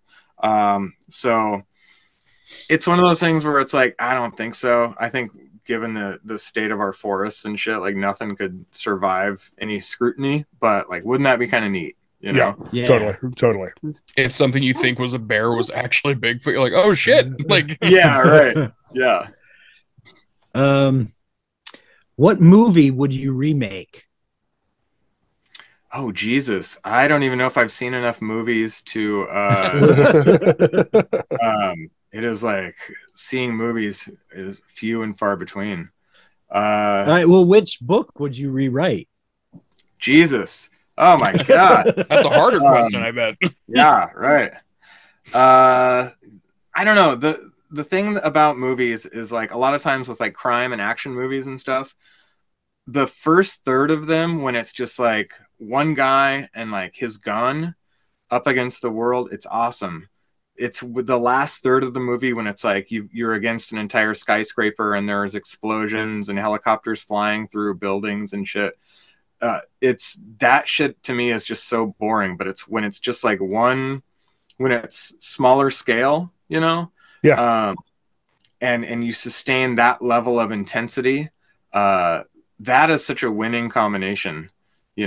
So it's one of those things where it's like, I don't think so. I think given the state of our forests and shit, like nothing could survive any scrutiny, but like, wouldn't that be kind of neat? Yeah, totally. If something you think was a bear was actually Bigfoot, you're like, oh shit. Like, yeah, right. Yeah. What movie would you remake? Oh, Jesus. I don't even know if I've seen enough movies to, it is like seeing movies is few and far between. All right. Well, which book would you rewrite? Jesus. Oh my God. That's a harder question, I bet. Yeah, right. I don't know. The thing about movies is like a lot of times with like crime and action movies and stuff, the first third of them, when it's just like one guy and like his gun up against the world, it's awesome. It's with the last third of the movie when it's like you're against an entire skyscraper and there's explosions and helicopters flying through buildings and shit. It's that shit to me is just so boring, but it's when it's just like when it's smaller scale, Yeah. And you sustain that level of intensity, that is such a winning combination, and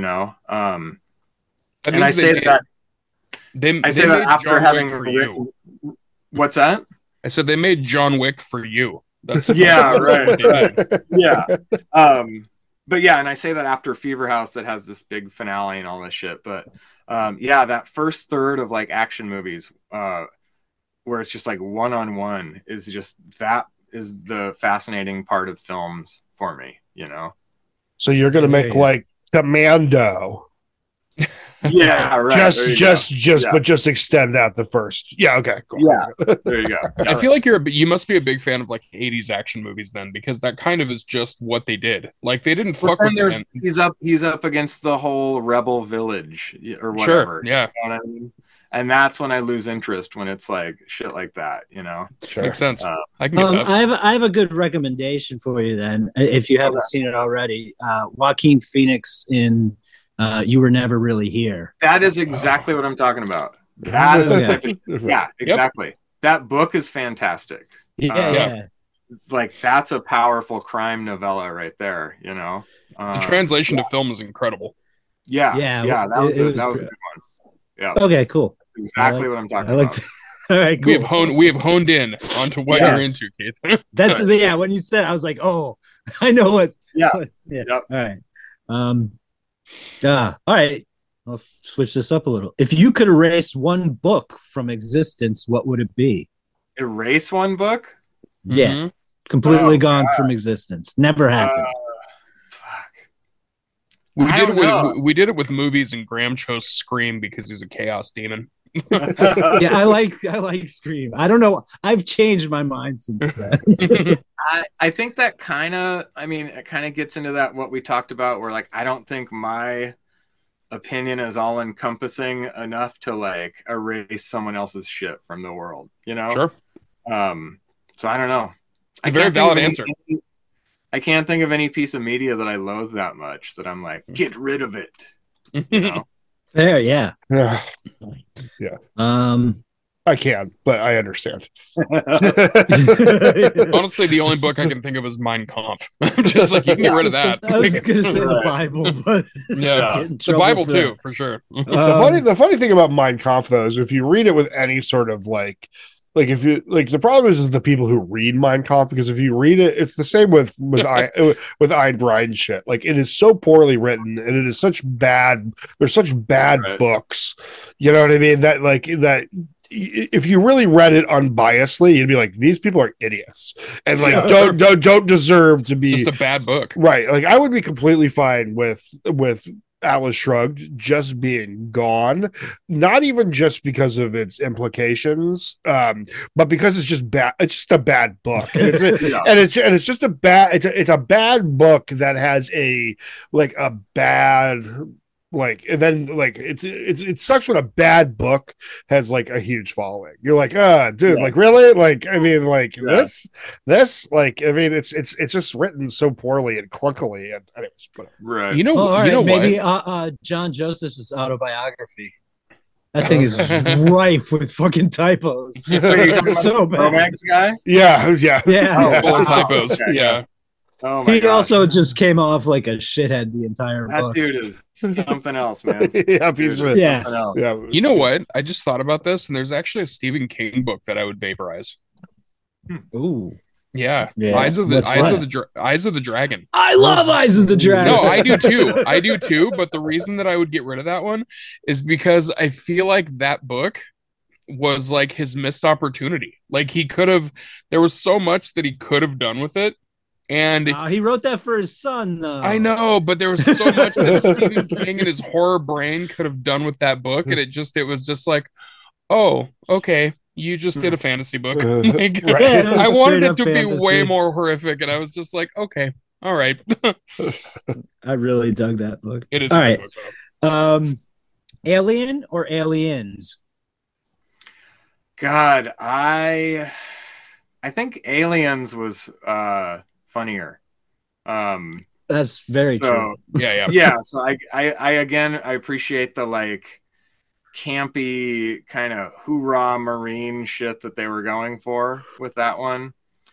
I say that after having written, what's that? I said they made John Wick for you. That's right. Yeah. But yeah, and I say that after Fever House that has this big finale and all this shit. But that first third of like action movies, where it's just like one-on-one is just that is the fascinating part of films for me, So you're gonna make like Commando. Yeah, right. But just extend out the first. Yeah, okay, cool. Yeah, there you go. I feel like you must be a big fan of like 80s action movies then, because that kind of is just what they did. Like they didn't fuck with him. He's up against the whole rebel village or whatever. Sure, yeah. You know what I mean? And that's when I lose interest, when it's like shit like that, Sure. Makes sense. I can get that. I have a good recommendation for you then, if you haven't seen it already. Joaquin Phoenix in You Were Never Really Here. That is exactly what I'm talking about. That is exactly. That book is fantastic. Yeah. Like that's a powerful crime novella right there, The translation to film is incredible. Yeah. That was a good one. Yeah. Okay, cool. Exactly what I'm talking about. All right, cool. We have honed in onto what you're into, Keith. That's when you said, I was like, oh, I know what. Yeah. Yep. All right. All right. I'll switch this up a little. If you could erase one book from existence, what would it be? Erase one book? Yeah. Mm-hmm. Completely gone from existence. Never happened. We did it with movies, and Graham chose Scream because he's a chaos demon. Yeah, I like Scream. I don't know. I've changed my mind since then. I think that it kind of gets into that what we talked about, where like I don't think my opinion is all encompassing enough to like erase someone else's shit from the world. Sure. So I don't know. It's a very valid answer. I can't think of any piece of media that I loathe that much that I'm like, get rid of it. There, yeah. Yeah. I can, but I understand. Honestly, the only book I can think of is Mein Kampf. I'm just like, you can get rid of that. I was going to say the Bible, but the Bible too, for sure. The funny thing about Mein Kampf, though, is if you read it with any sort of like if you like, the problem is the people who read Mein Kampf, because if you read it, it's the same with Ayn Rand shit. Like it is so poorly written, and it is there's such bad books. You know what I mean? That if you really read it unbiasedly, you'd be like, these people are idiots and like don't deserve to be just a bad book, right? Like I would be completely fine with Atlas Shrugged just being gone, not even just because of its implications, but because it's just bad. It's just a bad book, and it's just a bad. It's a bad book that has a bad. Like, and then like it sucks when a bad book has like a huge following. You're like, dude, like really? Like, I mean, like this, like, I mean, it's just written so poorly and clunkily. And anyways, right. You know, maybe John Joseph's autobiography. That thing is rife with fucking typos. So bad. Max guy? Yeah. Full of typos. Okay. Yeah. Oh my He also just came off like a shithead the entire book. That dude is something else, man. Yeah. You know what? I just thought about this, and there's actually a Stephen King book that I would vaporize. Ooh. Yeah. Eyes of the Dragon. I love Eyes of the Dragon. No, I do too. But the reason that I would get rid of that one is because I feel like that book was like his missed opportunity. Like there was so much that he could have done with it. And he wrote that for his son, though. I know, but there was so much that Stephen King and his horror brain could have done with that book, and it was just like, oh, okay, you just did a fantasy book. Like, right. I wanted it to be way more horrific, and I was just like, okay, all right. I really dug that book. It is all right. Alien or Aliens? God, I think Aliens was funnier. That's very true. Yeah. So I again appreciate the like campy kind of hoorah marine shit that they were going for with that one.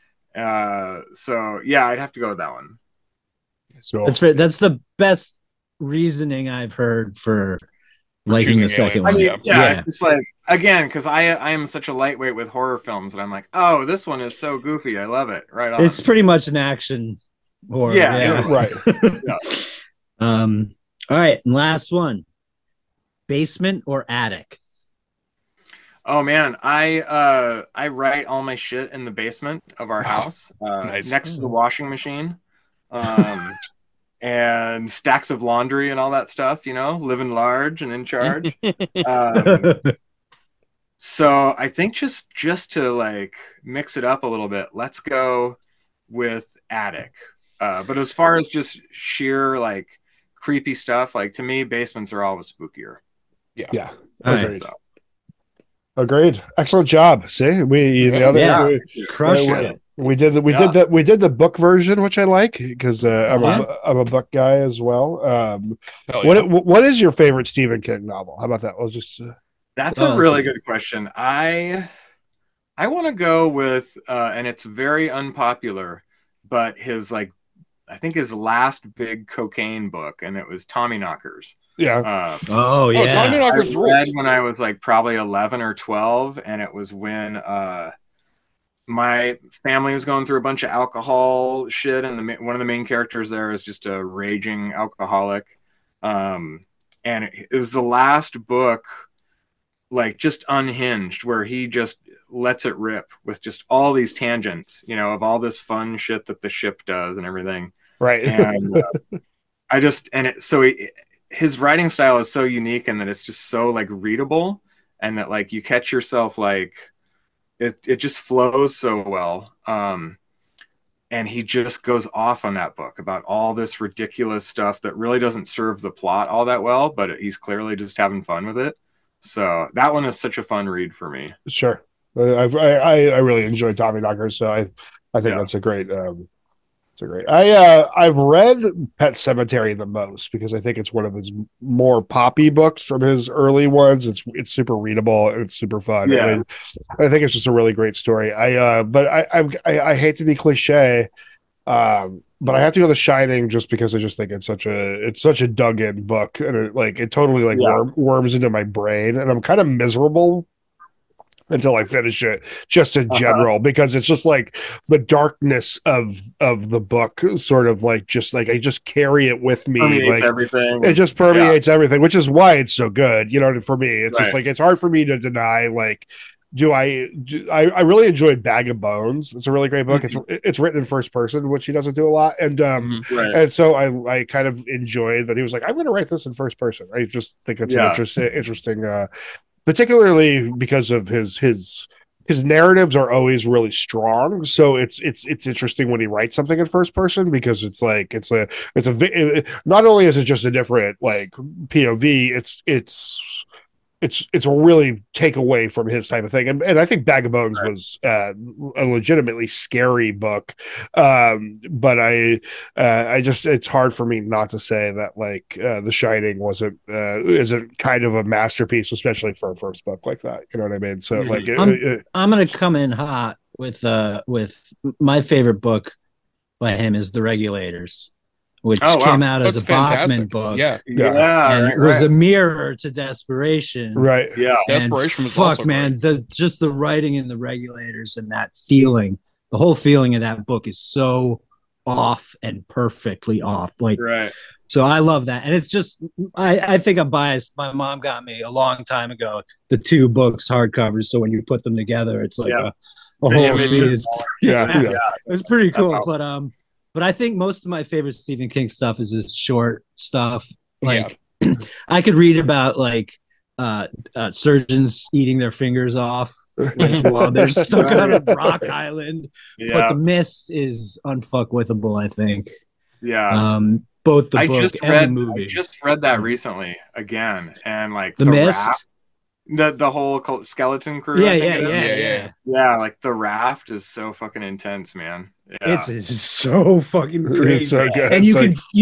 So yeah, I'd have to go with that one. So that's the best reasoning I've heard for liking the second one. I mean, it's like, again, because I am such a lightweight with horror films, and I'm like, oh, this one is so goofy. I love it. Right on. It's pretty much an action horror. Right. All right, and last one. Basement or attic? Oh man, I write all my shit in the basement of our house, nice. Next to the washing machine. And stacks of laundry and all that stuff, living large and in charge. So I think just to like mix it up a little bit, let's go with attic. But as far as just sheer like creepy stuff, like to me, basements are always spookier. Yeah. Agreed. Agreed. Excellent job. See, crushed it. We did the book version, which I like because I'm a book guy as well. What is your favorite Stephen King novel? How about that? We'll just that's a really good question. I want to go with and it's very unpopular, but his I think his last big cocaine book, and it was Tommyknockers. Yeah. Tommyknockers I read when I was like probably 11 or 12, and it was when my family was going through a bunch of alcohol shit, and one of the main characters there is just a raging alcoholic. And it was the last book, like just unhinged, where he just lets it rip with just all these tangents, of all this fun shit that the ship does and everything. Right. And his writing style is so unique, and that it's just so like readable, and that like you catch yourself like it just flows so well. And he just goes off on that book about all this ridiculous stuff that really doesn't serve the plot all that well, but he's clearly just having fun with it. So that one is such a fun read for me. Sure. I really enjoy Tommyknockers, so I think that's a great I've read Pet Sematary the most because I think it's one of his more poppy books from his early ones. It's super readable and it's super fun. Yeah. I think it's just a really great story. But I hate to be cliche, but I have to go The Shining just because I just think it's such a dug in book, and it totally worms into my brain, and I'm kind of miserable until I finish it, just in general, because it's just like the darkness of the book, sort of like just like I just carry it with me, permeates like everything. It just permeates everything, which is why it's so good. You know, for me, it's just like it's hard for me to deny. Like, I really enjoyed Bag of Bones. It's a really great book. It's written in first person, which he doesn't do a lot, and and so I kind of enjoyed that he was like, I'm going to write this in first person. I just think it's an interesting. Particularly because of his narratives are always really strong, so it's interesting when he writes something in first person, because it's like it's not only is it just a different like POV, it's a really take away from his type of thing, and I think Bag of Bones was a legitimately scary book, but I just, it's hard for me not to say that like The Shining isn't kind of a masterpiece, especially for a first book like that. You know what I mean? So like I'm gonna come in hot with my favorite book by him is The Regulators, which came out as a Bachman book. Yeah. And it was a mirror to Desperation. Right. Yeah. Desperation was fuck, man. Just the writing in The Regulators and that feeling, the whole feeling of that book is so off and perfectly off. Like, so I love that. And it's just, I think I'm biased. My mom got me a long time ago the 2 books hardcovers. So when you put them together, it's like a whole scene. It's pretty cool. Awesome. But I think most of my favorite Stephen King stuff is his short stuff. Like I could read about like surgeons eating their fingers off while they're stuck on a rock island. But The Mist is unfuckwithable, I think. Yeah. Both the book and the movie. I just read that recently again, and like The Mist. Raft, the whole skeleton crew. Yeah. Like The Raft is so fucking intense, man. Yeah. It's so fucking crazy. It's so good. And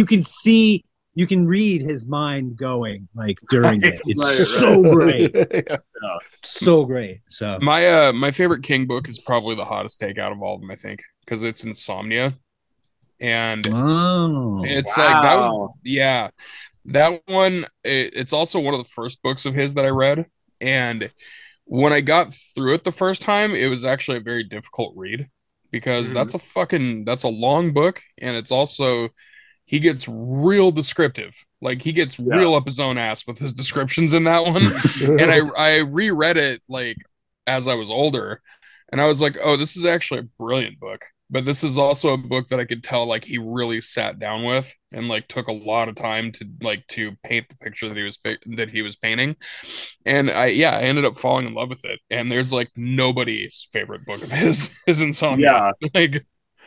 you can read his mind going like during it. It's so great. So great. So my favorite King book is probably the hottest take out of all of them, I think, because it's Insomnia. And it's like that one, it's also one of the first books of his that I read. And when I got through it the first time, it was actually a very difficult read, because that's a long book, and it's also, he gets real descriptive. Like he gets real up his own ass with his descriptions in that one. And I reread it like as I was older, and I was like, oh, this is actually a brilliant book. But this is also a book that I could tell like he really sat down with and like took a lot of time to paint the picture that he was painting. And I ended up falling in love with it. And there's like nobody's favorite book of his is Insomnia. Yeah. Like,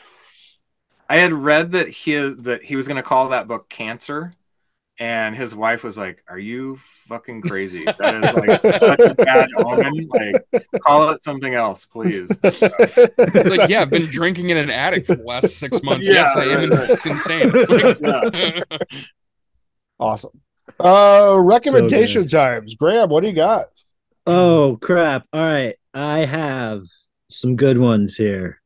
I had read that he was going to call that book Cancer, and his wife was like, "Are you fucking crazy? That is like such a bad omen. Like, call it something else, please." Like, I've been drinking in an attic for the last 6 months. Yes, I am insane. Like, awesome. Recommendation times. Graham, what do you got? Oh crap! All right, I have some good ones here.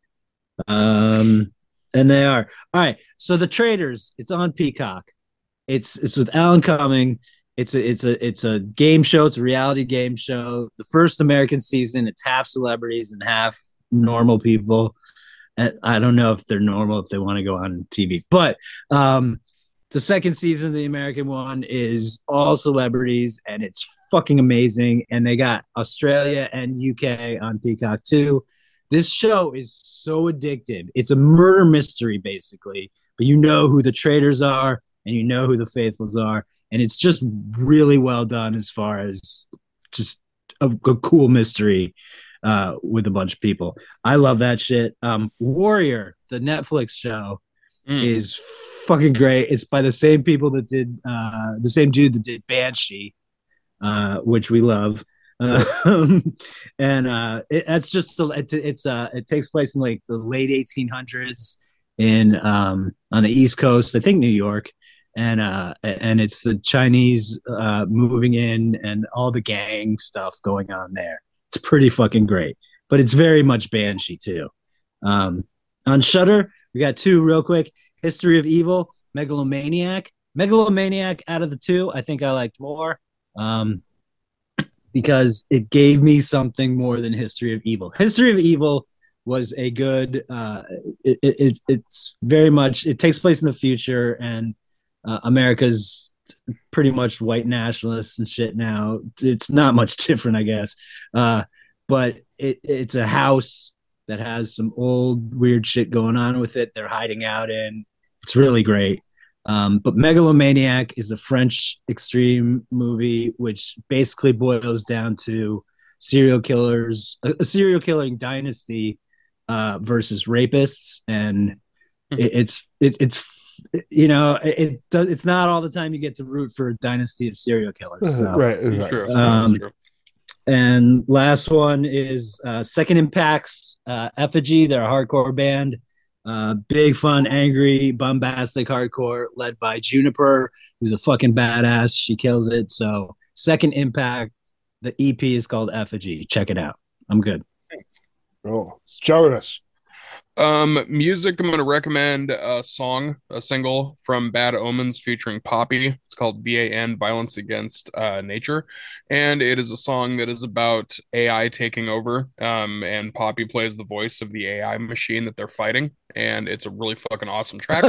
And they are all right. So The Traitors. It's on Peacock. It's with Alan Cumming. It's a game show. It's a reality game show. The first American season, it's half celebrities and half normal people. And I don't know if they're normal, if they want to go on TV. But the second season of the American one is all celebrities, and it's fucking amazing. And they got Australia and UK on Peacock too. This show is so addictive. It's a murder mystery, basically. But you know who the traitors are, and you know who the faithfuls are, and it's just really well done as far as just a cool mystery with a bunch of people. I love that shit. Warrior, the Netflix show, is fucking great. It's by the same people that did the same dude that did Banshee, which we love. It takes place in like the late 1800s on the East Coast, I think New York. And it's the Chinese moving in and all the gang stuff going on there. It's pretty fucking great, but it's very much Banshee too. On Shudder, we got 2 real quick: History of Evil, Megalomaniac. Out of the 2, I think I liked more. because it gave me something more than History of Evil. History of Evil was a good. It's very much. It takes place in the future, and America's pretty much white nationalists and shit now. It's not much different, I guess. But it's a house that has some old weird shit going on with it. They're hiding out in. It's really great. But Megalomaniac is a French extreme movie, which basically boils down to serial killers, a serial killing dynasty versus rapists, and it's it's not all the time you get to root for a dynasty of serial killers. So. Right. True. And last one is Second Impact's Effigy. They're a hardcore band. Big, fun, angry, bombastic hardcore led by Juniper, who's a fucking badass. She kills it. So Second Impact, the EP is called Effigy. Check it out. I'm good. Thanks. Oh, it's Jonas. Music, I'm going to recommend a single from Bad Omens featuring Poppy. It's called BAN, Violence Against Nature. And it is a song that is about AI taking over. And Poppy plays the voice of the AI machine that they're fighting. And it's a really fucking awesome track.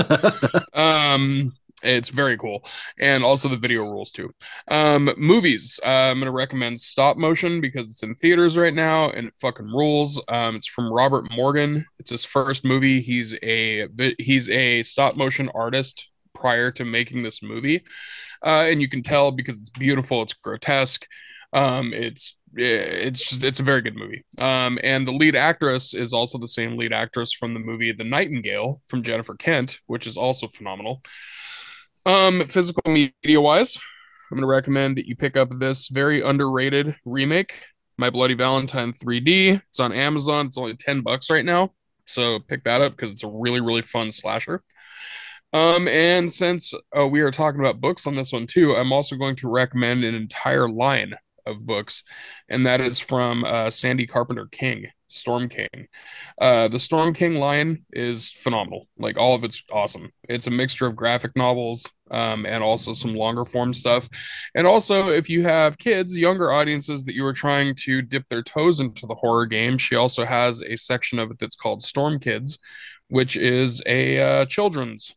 It's very cool. And also the video rules too. Movies. I'm going to recommend Stop Motion because it's in theaters right now and it fucking rules. It's from Robert Morgan. It's his first movie. He's a stop motion artist prior to making this movie. And you can tell because it's beautiful. It's grotesque. It's a very good movie. And the lead actress is also the same lead actress from the movie The Nightingale from Jennifer Kent, which is also phenomenal. Physical media wise, I'm going to recommend that you pick up this very underrated remake, My Bloody Valentine 3D. It's on Amazon. It's only $10 right now. So pick that up because it's a really, really fun slasher. And since we are talking about books on this one too, I'm also going to recommend an entire line of books, and that is from Sandy Carpenter King, Storm King. The Storm King line is phenomenal. Like, all of it's awesome. It's a mixture of graphic novels and also some longer form stuff. And also, if you have kids, younger audiences that you are trying to dip their toes into the horror game, she also has a section of it that's called Storm Kids, which is a children's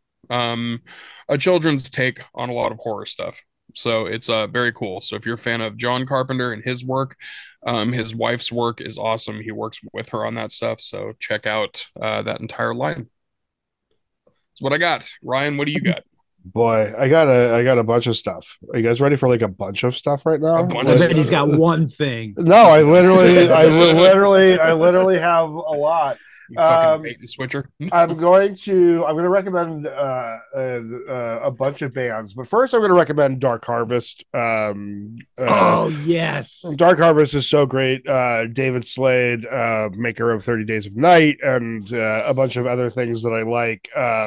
take on a lot of horror stuff. So it's very cool. So if you're a fan of John Carpenter and his work, his wife's work is awesome. He works with her on that stuff. So check out that entire line. That's what I got. Ryan, what do you got? Boy, I got a bunch of stuff. Are you guys ready for like a bunch of stuff right now? He's got one thing. No, I literally have a lot. You fucking bait and switcher. I'm going to recommend a bunch of bands, but first I'm going to recommend Dark Harvest. Oh yes, Dark Harvest is so great. David Slade, maker of 30 Days of Night, and a bunch of other things that I like.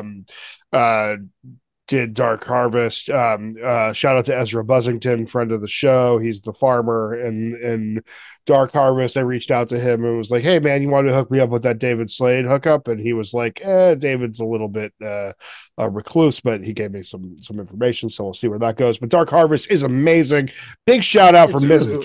Did Dark Harvest. Shout out to Ezra Buzzington, friend of the show. He's the farmer in Dark Harvest. I reached out to him and was like, "Hey man, you want to hook me up with that David Slade hookup?" And he was like, David's a little bit recluse, but he gave me some information, so we'll see where that goes. But Dark Harvest is amazing. Big shout out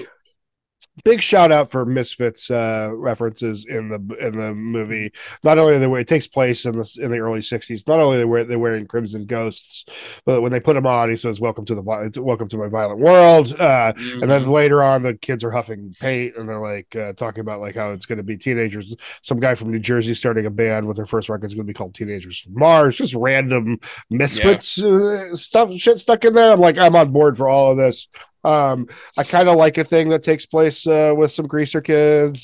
for Misfits references in the movie. Not only the way it takes place in the early 60s, not only they're wearing Crimson Ghosts, but when they put him on, he says, welcome to my violent world. And then later on, the kids are huffing paint and they're like talking about like how it's going to be teenagers. Some guy from New Jersey starting a band with their first record is going to be called Teenagers from Mars. Just random Misfits shit stuck in there. I'm like, I'm on board for all of this. I kind of like a thing that takes place with some greaser kids,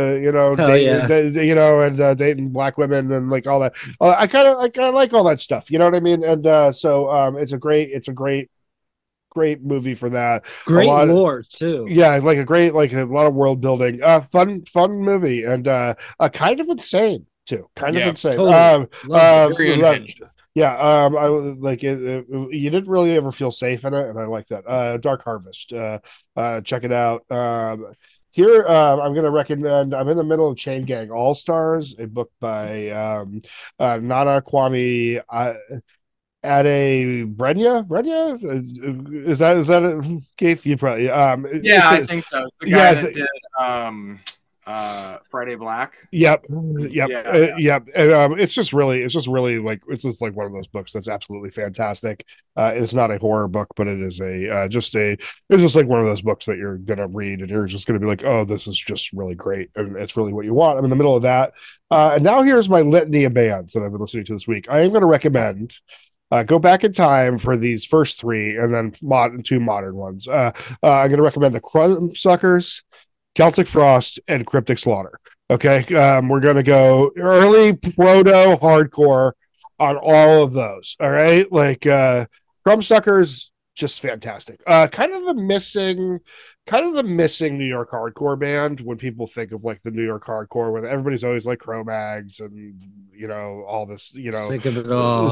dating black women and like all that. I kind of like all that stuff. You know what I mean? And so it's a great movie for that. Great lore too. Yeah, like a lot of world building. Fun movie and kind of insane too. Insane. Totally. Very unhinged. Yeah, I like it. You didn't really ever feel safe in it, and I like that. Dark Harvest, check it out. Here, I'm going to recommend. I'm in the middle of Chain Gang All Stars, a book by Nana Kwame at a Brenya is that a, Keith? You probably I think so. The guy that did Friday Black. Yep. And it's just really like it's just like one of those books that's absolutely fantastic. It's not a horror book, but it is it's just like one of those books that you're gonna read and you're just gonna be like, oh, this is just really great, and it's really what you want. I'm in the middle of that, and now here's my litany of bands that I've been listening to this week. I am going to recommend. Go back in time for these first three, and then two modern ones. I'm going to recommend the Crumbsuckers, Celtic Frost, and Cryptic Slaughter. Okay, we're going to go early proto hardcore on all of those. All right, like Crumbsuckers, just fantastic. Kind of the missing New York hardcore band when people think of like the New York hardcore, when everybody's always like Cro-Mags and all this, sick of it all.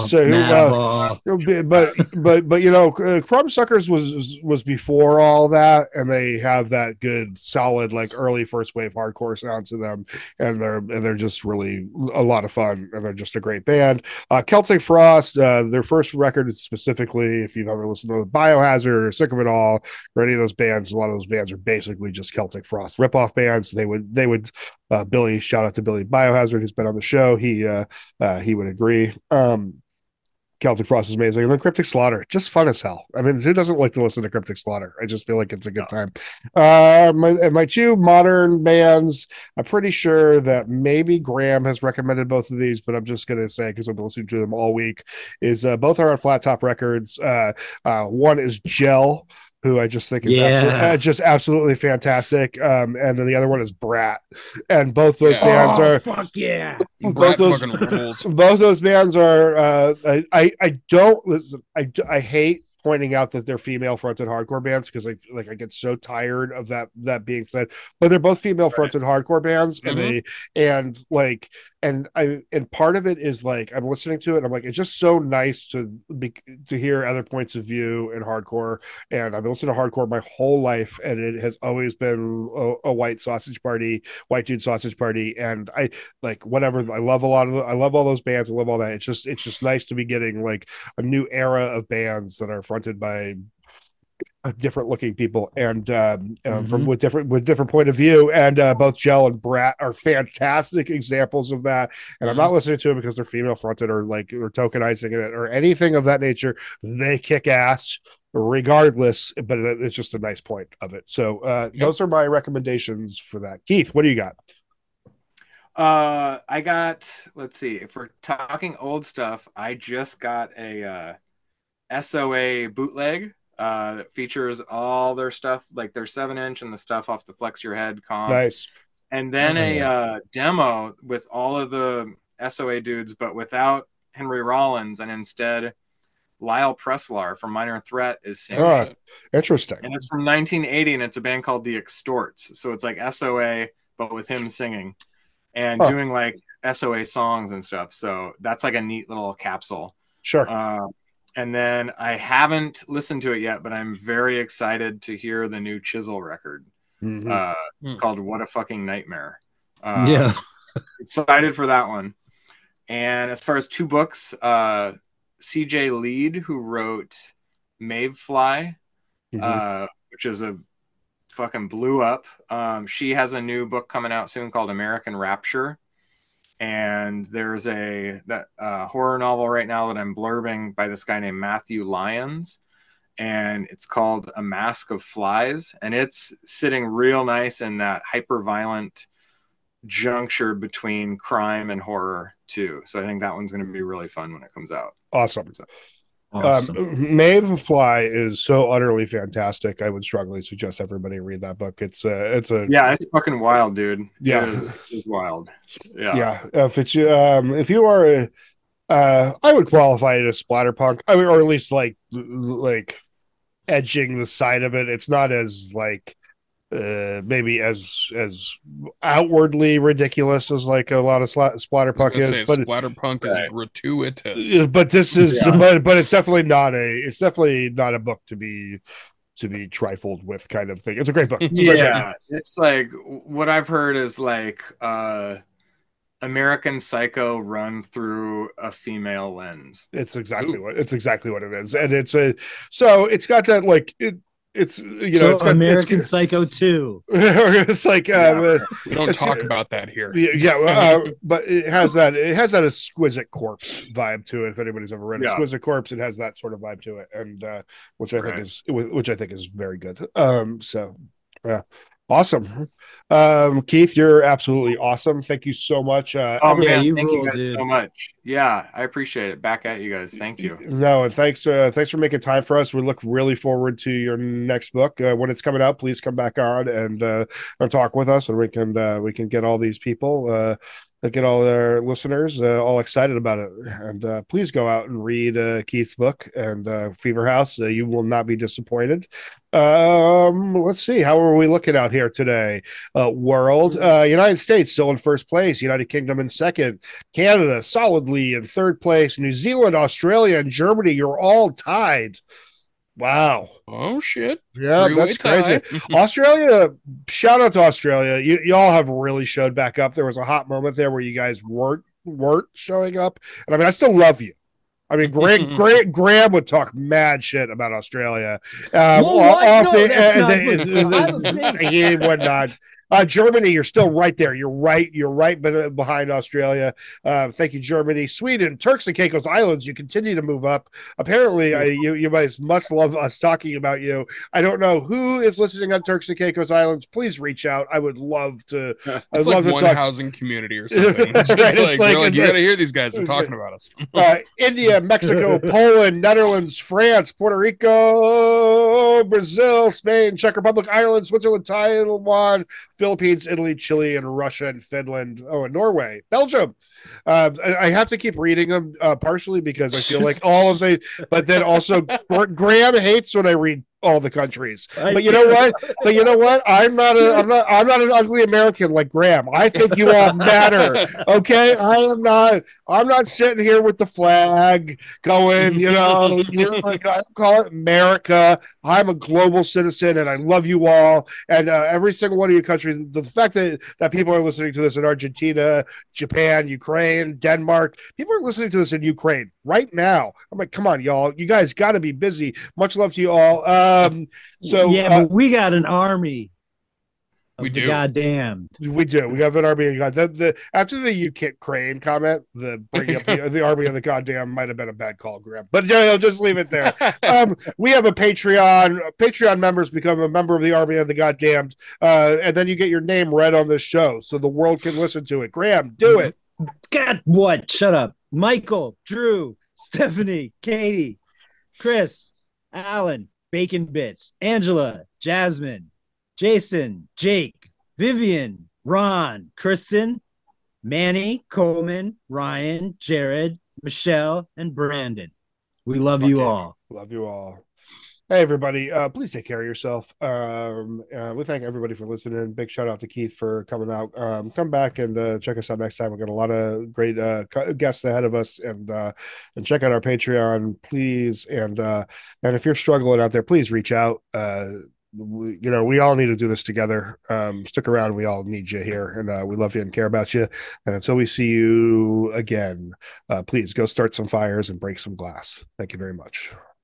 But Crumbsuckers was before all that, and they have that good solid like early first wave hardcore sound to them, and they're just really a lot of fun, and they're just a great band. Celtic Frost, their first record specifically, if you've ever listened to Biohazard or Sick of It All or any of those bands, a lot of those bands are basically just Celtic Frost ripoff bands. They would Billy, shout out to Billy Biohazard, who's been on the show. He would agree. Celtic Frost is amazing. And then Cryptic Slaughter, just fun as hell. I mean, who doesn't like to listen to Cryptic Slaughter? I just feel like it's a good time. My two modern bands, I'm pretty sure that maybe Graham has recommended both of these, but I'm just going to say, because I've been listening to them all week, is both are on Flat Top Records. One is Gel, who I just think is absolutely fantastic. And then the other one is Brat. And both those bands are fuck yeah. Both those bands are I hate pointing out that they're female fronted hardcore bands because I get so tired of that being said, but they're both female fronted hardcore bands, and and part of it is like I'm listening to it and I'm like, it's just so nice to hear other points of view in hardcore. And I've been listening to hardcore my whole life, and it has always been a white dude sausage party, and I like whatever. I love all those bands. I love all that. It's just nice to be getting like a new era of bands that are fronted by different looking people and from with different point of view, and both Gel and Brat are fantastic examples of that. And I'm not listening to it because they're female fronted or tokenizing it or anything of that nature. They kick ass regardless, but it's just a nice point of it. So those are my recommendations for that. Keith, what do you got? I got, let's see, if we're talking old stuff, I just got a SOA bootleg that features all their stuff, like their 7-inch and the stuff off the Flex Your Head comp. Nice. And then a demo with all of the SOA dudes, but without Henry Rollins, and instead Lyle Preslar from Minor Threat is singing. Oh, interesting. And it's from 1980, and it's a band called The Extorts. So it's like SOA, but with him singing and doing like SOA songs and stuff. So that's like a neat little capsule. Sure. And then I haven't listened to it yet, but I'm very excited to hear the new Chisel record. It's called What a Fucking Nightmare. Excited for that one. And as far as two books, CJ Lead, who wrote Mavefly, which is a fucking blew up. She has a new book coming out soon called American Rapture. And there's a horror novel right now that I'm blurbing by this guy named Matthew Lyons, and it's called A Mask of Flies, and it's sitting real nice in that hyper violent juncture between crime and horror too. So I think that one's going to be really fun when it comes out. Awesome. Mavefly is so utterly fantastic. I would strongly suggest everybody read that book. It's fucking wild, dude. Yeah, it's wild. If you are I would qualify it as splatterpunk. I mean, or at least like edging the side of it. It's not as like maybe as outwardly ridiculous as like a lot of splatterpunk is, but splatterpunk is gratuitous. But this is, but it's definitely not a book to be trifled with, kind of thing. It's a great book. It's like what I've heard is like American Psycho run through a female lens. It's exactly what it is, and it's got that like it's it's got American Psycho 2. It's like we don't talk about that here. But it has that Exquisite Corpse vibe to it. If anybody's ever read Exquisite Corpse, it has that sort of vibe to it, and which I think is very good. So yeah. Awesome. Keith, you're absolutely awesome. Thank you so much. Thank you guys so much. Yeah, I appreciate it. Back at you guys. Thank you. No, and thanks for making time for us. We look really forward to your next book. When it's coming out, please come back on and talk with us, and we can get all these people get all our listeners all excited about it. And please go out and read Keith's book and Fever House. You will not be disappointed. Let's see. How are we looking out here today? World, United States still in first place. United Kingdom in second. Canada solidly in third place. New Zealand, Australia, and Germany, you're all tied. Wow. Oh, shit. Yeah, that's crazy. Australia, shout out to Australia. You all have really showed back up. There was a hot moment there where you guys weren't showing up. And I mean, I still love you. I mean, Graham would talk mad shit about Australia. He would not. Germany, you're still right there. You're right behind Australia. Thank you, Germany. Sweden, Turks and Caicos Islands, you continue to move up. Apparently, you guys must love us talking about you. I don't know who is listening on Turks and Caicos Islands. Please reach out. I would love to. It's like one housing community or something. It's just like you got to hear these guys. They're talking about us. India, Mexico, Poland, Netherlands, France, Puerto Rico, Brazil, Spain, Czech Republic, Ireland, Switzerland, Taiwan, Philippines, Italy, Chile, and Russia, and Finland. Oh, and Norway, Belgium. I have to keep reading them partially because I feel like all of they, but then also Graham hates when I read all the countries. But you know what? I'm not an ugly American like Graham. I think you all matter. Okay? I'm not sitting here with the flag going, I call it America. I'm a global citizen and I love you all. And every single one of your countries, the fact that people are listening to this in Argentina, Japan, Ukraine, Denmark, people are listening to this in Ukraine right now. I'm like, come on, y'all. You guys got to be busy. Much love to you all. But we got an army. We do. Goddamn. We do. We have an army of goddamn. After the Ukraine comment, the bringing up the army of the goddamn might have been a bad call, Graham. But I'll just leave it there. We have a Patreon. Patreon members become a member of the army of the goddamned, and then you get your name read on this show, so the world can listen to it. Graham, do it. God, what? Shut up. Michael, Drew, Stephanie, Katie, Chris, Alan, Bacon Bits, Angela, Jasmine, Jason, Jake, Vivian, Ron, Kristen, Manny, Coleman, Ryan, Jared, Michelle, and Brandon. We love you all. Love you all. Hey, everybody. Please take care of yourself. We thank everybody for listening. Big shout out to Keith for coming out. Come back and check us out next time. We've got a lot of great guests ahead of us, and check out our Patreon, please. And if you're struggling out there, please reach out. We all need to do this together. Stick around. We all need you here, and we love you and care about you. And until we see you again, please go start some fires and break some glass. Thank you very much.